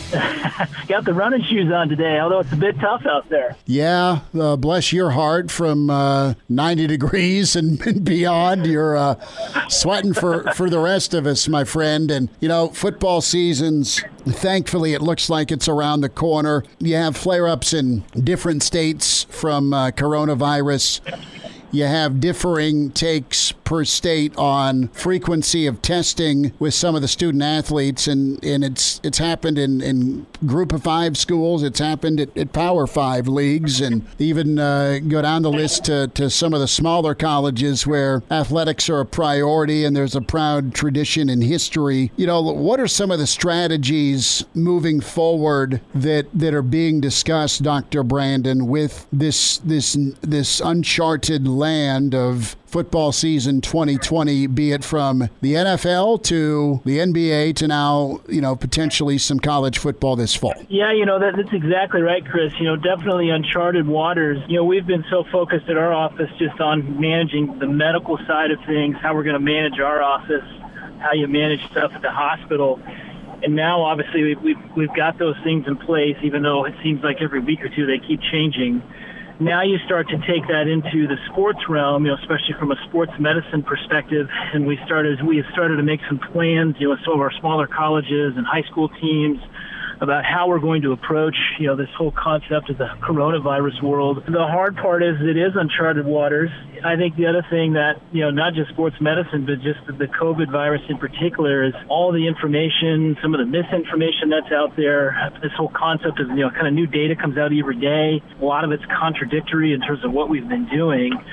S11: Got the running shoes on today, although it's a bit tough out there.
S10: Yeah, uh, bless your heart. From uh, ninety degrees and, and beyond, you're uh, sweating for, for the rest of us, my friend. And, you know, football season's, thankfully, it looks like it's around the corner. You have flare-ups in different states from uh, coronavirus. You have differing takes per state on frequency of testing with some of the student athletes, and, and it's it's happened in, in group of five schools. It's happened at, at Power Five leagues, and even uh, go down the list to, to some of the smaller colleges where athletics are a priority and there's a proud tradition and history. You know, what are some of the strategies moving forward that that are being discussed, Doctor Brandon, with this this this uncharted land of football season twenty twenty, be it from the N F L to the N B A to now, you know, potentially some college football this fall?
S11: Yeah, you know, that, that's exactly right, Chris. You know, definitely uncharted waters. You know, we've been so focused at our office just on managing the medical side of things, how we're going to manage our office, how you manage stuff at the hospital. And now, obviously, we've, we've, we've got those things in place, even though it seems like every week or two they keep changing. Now you start to take that into the sports realm, you know, especially from a sports medicine perspective. And we started, we have started to make some plans, you know, with some of our smaller colleges and high school teams about how we're going to approach, you know, this whole concept of the coronavirus world. The hard part is it is uncharted waters. I think the other thing that, you know, not just sports medicine, but just the COVID virus in particular is all the information, some of the misinformation that's out there. This whole concept of, you know, kind of new data comes out every day. A lot of it's contradictory in terms of what we've been doing.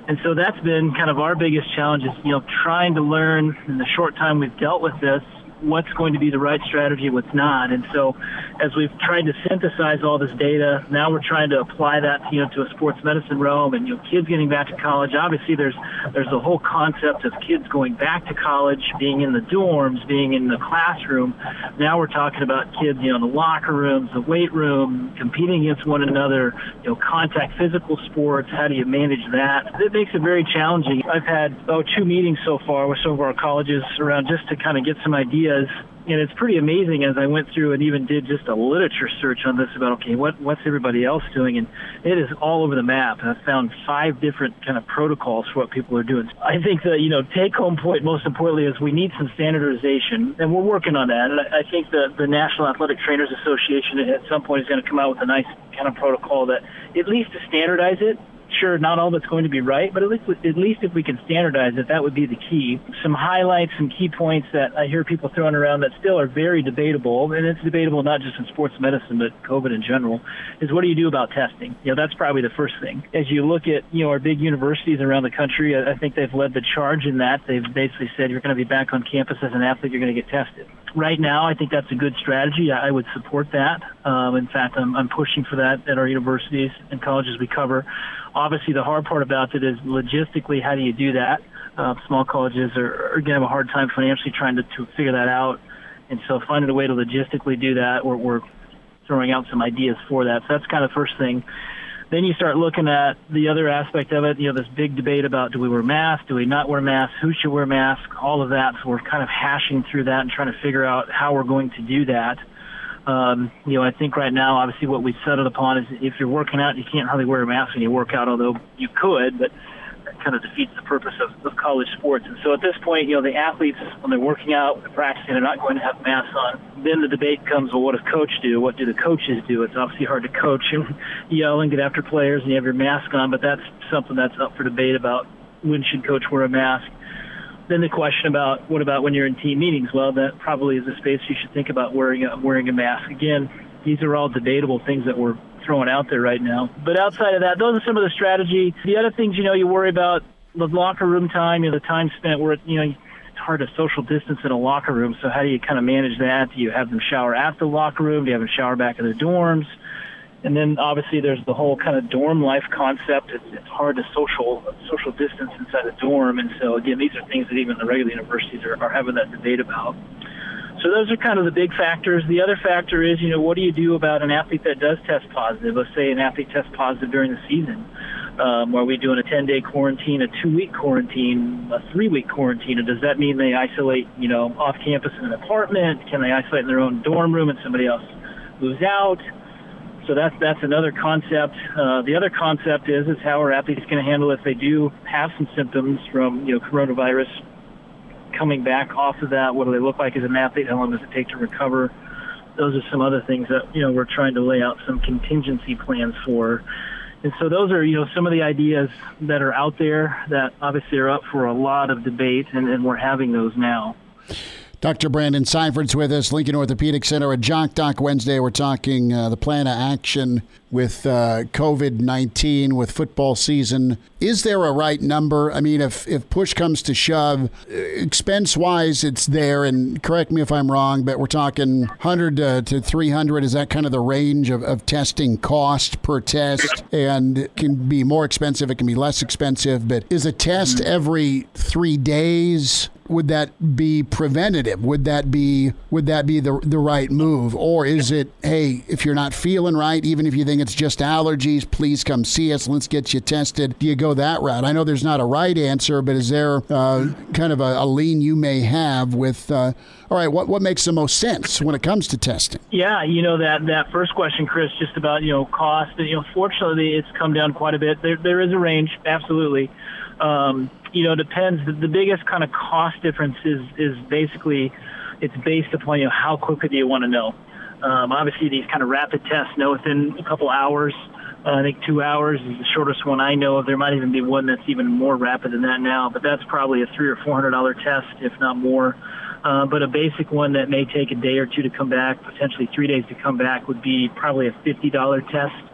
S11: And so that's been kind of our biggest challenge is, you know, trying to learn in the short time we've dealt with this, what's going to be the right strategy, what's not. And so as we've tried to synthesize all this data, now we're trying to apply that, you know, to a sports medicine realm and, you know, kids getting back to college. Obviously there's, there's the whole concept of kids going back to college, being in the dorms, being in the classroom. Now we're talking about kids, you know, in the locker rooms, the weight room, competing against one another, you know, contact physical sports. How do you manage that? It makes it very challenging. I've had, oh, two meetings so far with some of our colleges around just to kind of get some ideas. And it's pretty amazing as I went through and even did just a literature search on this about, okay, what what's everybody else doing? And it is all over the map. And I've found five different kind of protocols for what people are doing. I think the, you know, take-home point most importantly is we need some standardization, and we're working on that. And I, I think the, the National Athletic Trainers Association at some point is going to come out with a nice kind of protocol that at least to standardize it. Sure, not all of it's going to be right, but at least at least if we can standardize it, that would be the key. Some highlights, some key points that I hear people throwing around that still are very debatable, and it's debatable not just in sports medicine, but COVID in general, is what do you do about testing? You know, that's probably the first thing. As you look at, you know, our big universities around the country, I think they've led the charge in that. They've basically said you're going to be back on campus as an athlete, you're going to get tested. Right now, I think that's a good strategy. I would support that. Um, in fact, I'm, I'm pushing for that at our universities and colleges we cover. Obviously, the hard part about it is logistically, how do you do that? Uh, small colleges are, are going to have a hard time financially trying to, to figure that out. And so finding a way to logistically do that, we're, we're throwing out some ideas for that. So that's kind of the first thing. Then you start looking at the other aspect of it, you know, this big debate about do we wear masks, do we not wear masks, who should wear masks, all of that. So we're kind of hashing through that and trying to figure out how we're going to do that. Um, you know, I think right now, obviously, what we've settled upon is if you're working out, you can't hardly wear a mask when you work out, although you could, but that kind of defeats the purpose of, of college sports. And so at this point, you know, the athletes, when they're working out, they're practicing, they're not going to have masks on. Then the debate comes, well, what does coach do? What do the coaches do? It's obviously hard to coach and yell and get after players and you have your mask on, but that's something that's up for debate about when should coach wear a mask. Then the question about what about when you're in team meetings? Well, that probably is a space you should think about wearing a, wearing a mask. Again, these are all debatable things that we're throwing out there right now. But outside of that, those are some of the strategy. The other things, you know, you worry about the locker room time, you know, the time spent where, you know, it's hard to social distance in a locker room. So how do you kind of manage that? Do you have them shower at the locker room? Do you have them shower back in their dorms? And then obviously there's the whole kind of dorm life concept. It's, it's hard to social social distance inside a dorm. And so, again, these are things that even the regular universities are, are having that debate about. So those are kind of the big factors. The other factor is, you know, what do you do about an athlete that does test positive? Let's say an athlete tests positive during the season. Um, are we doing a ten-day quarantine, a two-week quarantine, a three-week quarantine? And does that mean they isolate, you know, off campus in an apartment? Can they isolate in their own dorm room and somebody else moves out? So that's that's another concept. Uh, the other concept is is how are athletes going to handle if they do have some symptoms from, you know, coronavirus coming back off of that? What do they look like as an athlete? How long does it take to recover? Those are some other things that, you know, we're trying to lay out some contingency plans for. And so those are, you know, some of the ideas that are out there that obviously are up for a lot of debate, and, and we're having those now.
S10: Doctor Brandon Seifert with us, Lincoln Orthopedic Center. At Jock Doc Wednesday, we're talking uh, the plan of action with uh, COVID nineteen, with football season. Is there a right number? I mean, if, if push comes to shove, expense-wise, it's there, and correct me if I'm wrong, but we're talking one hundred to three hundred. Is that kind of the range of, of testing cost per test? And it can be more expensive, it can be less expensive, but is a test every three days? Would that be preventative? Would that be would that be the the right move? Or is it, hey, if you're not feeling right, even if you think it's just allergies, please come see us. Let's get you tested. Do you go that route? I know there's not a right answer, but is there uh, kind of a, a lean you may have with, uh, all right, what, what makes the most sense when it comes to testing?
S11: Yeah, you know, that, that first question, Chris, just about, you know, cost. You know, fortunately, it's come down quite a bit. There There is a range, absolutely. Um, you know, it depends. The, the biggest kind of cost difference is, is basically it's based upon, you know, how quickly do you want to know. Um, obviously, these kind of rapid tests know within a couple hours. Uh, I think two hours is the shortest one I know of. There might even be one that's even more rapid than that now, but that's probably a three or four hundred dollar test, if not more. Uh, but a basic one that may take a day or two to come back, potentially three days to come back, would be probably a fifty dollar test.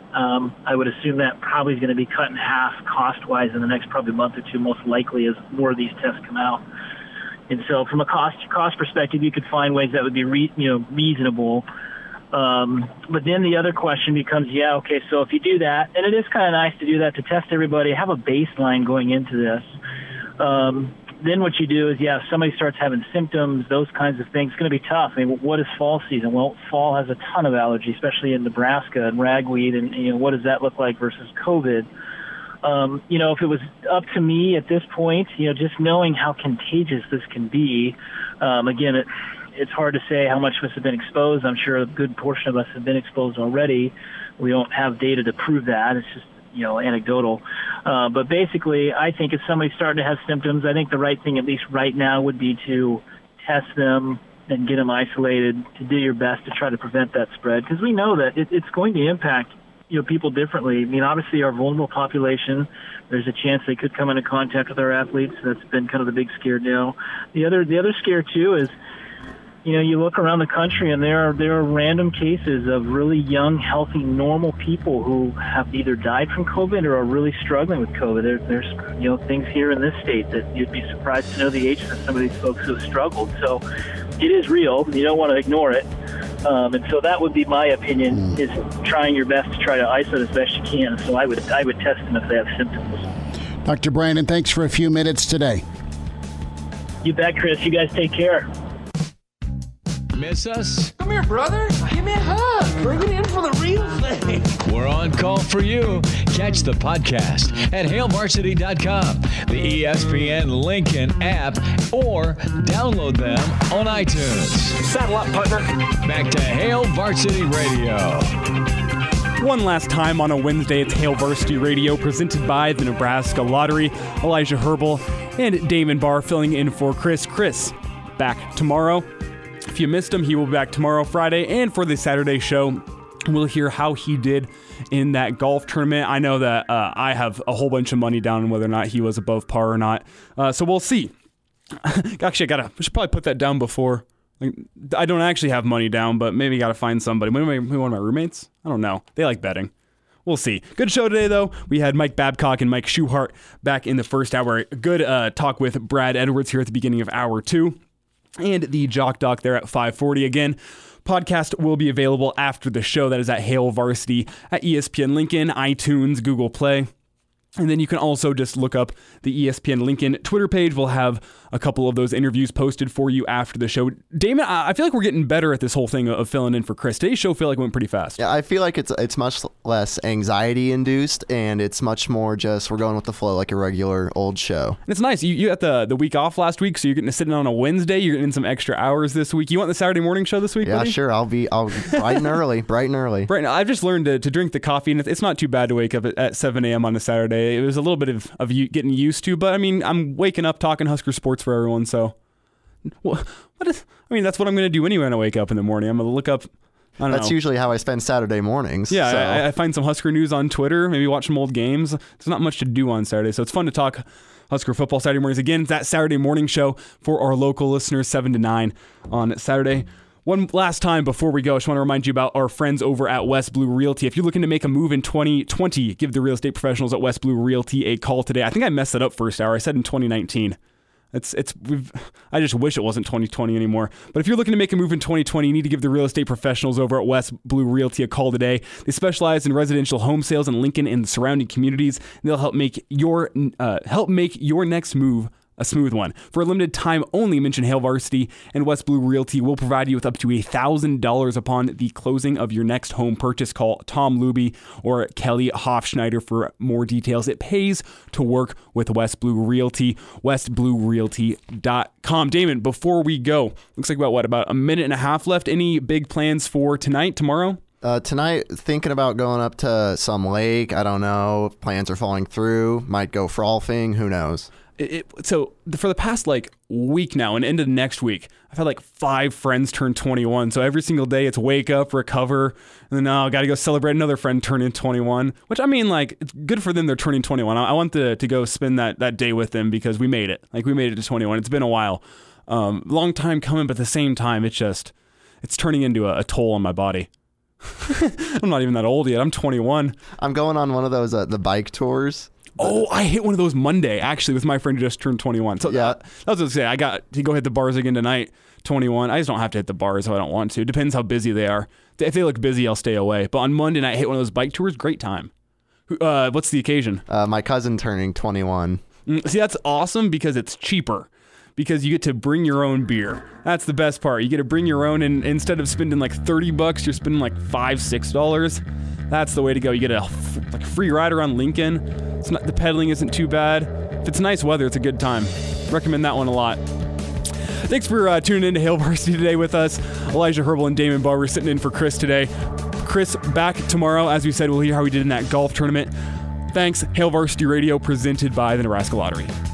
S11: Um, I would assume that probably is going to be cut in half cost-wise in the next probably month or two, most likely, as more of these tests come out. And so from a cost cost perspective, you could find ways that would be re, you know reasonable. Um, but then the other question becomes, yeah, okay, so if you do that, and it is kind of nice to do that, to test everybody, have a baseline going into this. Um, then what you do is, yeah, if somebody starts having symptoms, those kinds of things, it's going to be tough. I mean, what is fall season? Well, fall has a ton of allergy, especially in Nebraska and ragweed, and, you know, what does that look like versus COVID? Um, you know, if it was up to me at this point, you know, just knowing how contagious this can be, um, again, it, it's hard to say how much of us have been exposed. I'm sure a good portion of us have been exposed already. We don't have data to prove that. It's just, you know, anecdotal. Uh, but basically, I think if somebody's starting to have symptoms, I think the right thing, at least right now, would be to test them and get them isolated, to do your best to try to prevent that spread. Because we know that it, it's going to impact, you know, people differently. I mean, obviously, our vulnerable population, there's a chance they could come into contact with our athletes. That's been kind of the big scare now. The other, the other scare, too, is, you know, you look around the country and there are there are random cases of really young, healthy, normal people who have either died from COVID or are really struggling with COVID. There, there's, you know, things here in this state that you'd be surprised to know the ages of some of these folks who have struggled. So it is real. You don't want to ignore it. Um, and so that would be my opinion, is trying your best to try to isolate as best you can. So I would I would test them if they have symptoms.
S10: Doctor Brandon, thanks for a few minutes today.
S11: You bet, Chris. You guys take care.
S1: Miss us?
S5: Come here, brother. Give me a hug. Bring it in for the real thing.
S1: We're on call for you. Catch the podcast at hail varsity dot com, the E S P N Lincoln app, or download them on iTunes.
S5: Saddle up, partner.
S1: Back to Hail Varsity Radio.
S2: One last time on a Wednesday, it's Hail Varsity Radio, presented by the Nebraska Lottery. Elijah Herbal and Damon Barr filling in for Chris. Chris, back tomorrow. If you missed him, he will be back tomorrow, Friday, and for the Saturday show, we'll hear how he did in that golf tournament. I know that uh, I have a whole bunch of money down on whether or not he was above par or not, uh, so we'll see. Actually, I gotta. I should probably put that down before. Like, I don't actually have money down, but maybe gotta find somebody. Maybe one of my roommates. I don't know. They like betting. We'll see. Good show today, though. We had Mike Babcock and Mike Schuhart back in the first hour. Good uh, talk with Brad Edwards here at the beginning of hour two. And the Jock Doc there at five forty. Again, podcast will be available after the show. That is at Hail Varsity at E S P N Lincoln, iTunes, Google Play. And then you can also just look up the E S P N Lincoln Twitter page. We'll have a couple of those interviews posted for you after the show. Damon, I feel like we're getting better at this whole thing of filling in for Chris. Today's show feel like it went pretty fast.
S3: Yeah, I feel like it's it's much less anxiety induced, and it's much more just we're going with the flow like a regular old show.
S2: And it's nice. You you had the, the week off last week, so you're getting to sit in on a Wednesday. You're getting some extra hours this week. You want the Saturday morning show this week,
S3: Yeah,
S2: buddy?
S3: sure. I'll be I'll be bright and early, bright and early.
S2: Right now, I've just learned to, to drink the coffee, and it's not too bad to wake up at, at seven a.m. on a Saturday. It was a little bit of, of you getting used to, but I mean, I'm waking up talking Husker sports for everyone, so what, what is, I mean, that's what I'm going to do anyway when I wake up in the morning. I'm going to look up, I don't
S3: That's
S2: know.
S3: usually how I spend Saturday mornings.
S2: Yeah,
S3: so.
S2: I, I find some Husker news on Twitter, maybe watch some old games. There's not much to do on Saturday, so it's fun to talk Husker football Saturday mornings. Again, that Saturday morning show for our local listeners, seven to nine on Saturday. One last time before we go, I just want to remind you about our friends over at West Blue Realty. If you're looking to make a move in twenty twenty, give the real estate professionals at West Blue Realty a call today. I think I messed it up first hour. I said in twenty nineteen. It's it's we've I just wish it wasn't twenty twenty anymore. But if you're looking to make a move in twenty twenty, you need to give the real estate professionals over at West Blue Realty a call today. They specialize in residential home sales in Lincoln and the surrounding communities. They'll help make your uh, help make your next move a smooth one. For a limited time only, mention Hail Varsity, and West Blue Realty will provide you with up to one thousand dollars upon the closing of your next home purchase. Call Tom Luby or Kelly Hofschneider for more details. It pays to work with West Blue Realty, west blue realty dot com. Damon, before we go, looks like about what, about a minute and a half left. Any big plans for tonight, tomorrow?
S3: Uh, tonight, thinking about going up to some lake. I don't know if plans are falling through. Might go frolfing. Who knows?
S2: It, it, so for the past like week now and into next week, I've had like five friends turn twenty-one. So every single day it's wake up, recover, and then now oh, got to go celebrate another friend turning twenty-one, which I mean, like, it's good for them. They're turning twenty-one. I, I want to, to go spend that, that day with them because we made it. Like we made it to twenty-one. It's been a while. Um, long time coming, but at the same time, it's just, it's turning into a, a toll on my body. I'm not even that old yet. I'm twenty-one.
S3: I'm going on one of those uh, the bike tours.
S2: Oh, I hit one of those Monday, actually, with my friend who just turned twenty-one. So
S3: Yeah.
S2: that, that was what I was going to say. I got to go hit the bars again tonight, twenty-one. I just don't have to hit the bars if I don't want to. Depends how busy they are. If they look busy, I'll stay away. But on Monday night, I hit one of those bike tours. Great time. Uh, what's the occasion?
S3: Uh, my cousin turning twenty-one.
S2: Mm, See, that's awesome because it's cheaper. Because you get to bring your own beer. That's the best part. You get to bring your own, and instead of spending like thirty bucks, you're spending like five, six dollars. That's the way to go. You get a f- like free ride around Lincoln. It's not the pedaling isn't too bad. If it's nice weather, it's a good time. Recommend that one a lot. Thanks for uh, tuning in to Hail Varsity today with us. Elijah Herbal and Damon Barber sitting in for Chris today. Chris back tomorrow. As we said, we'll hear how he did in that golf tournament. Thanks. Hail Varsity Radio presented by the Nebraska Lottery.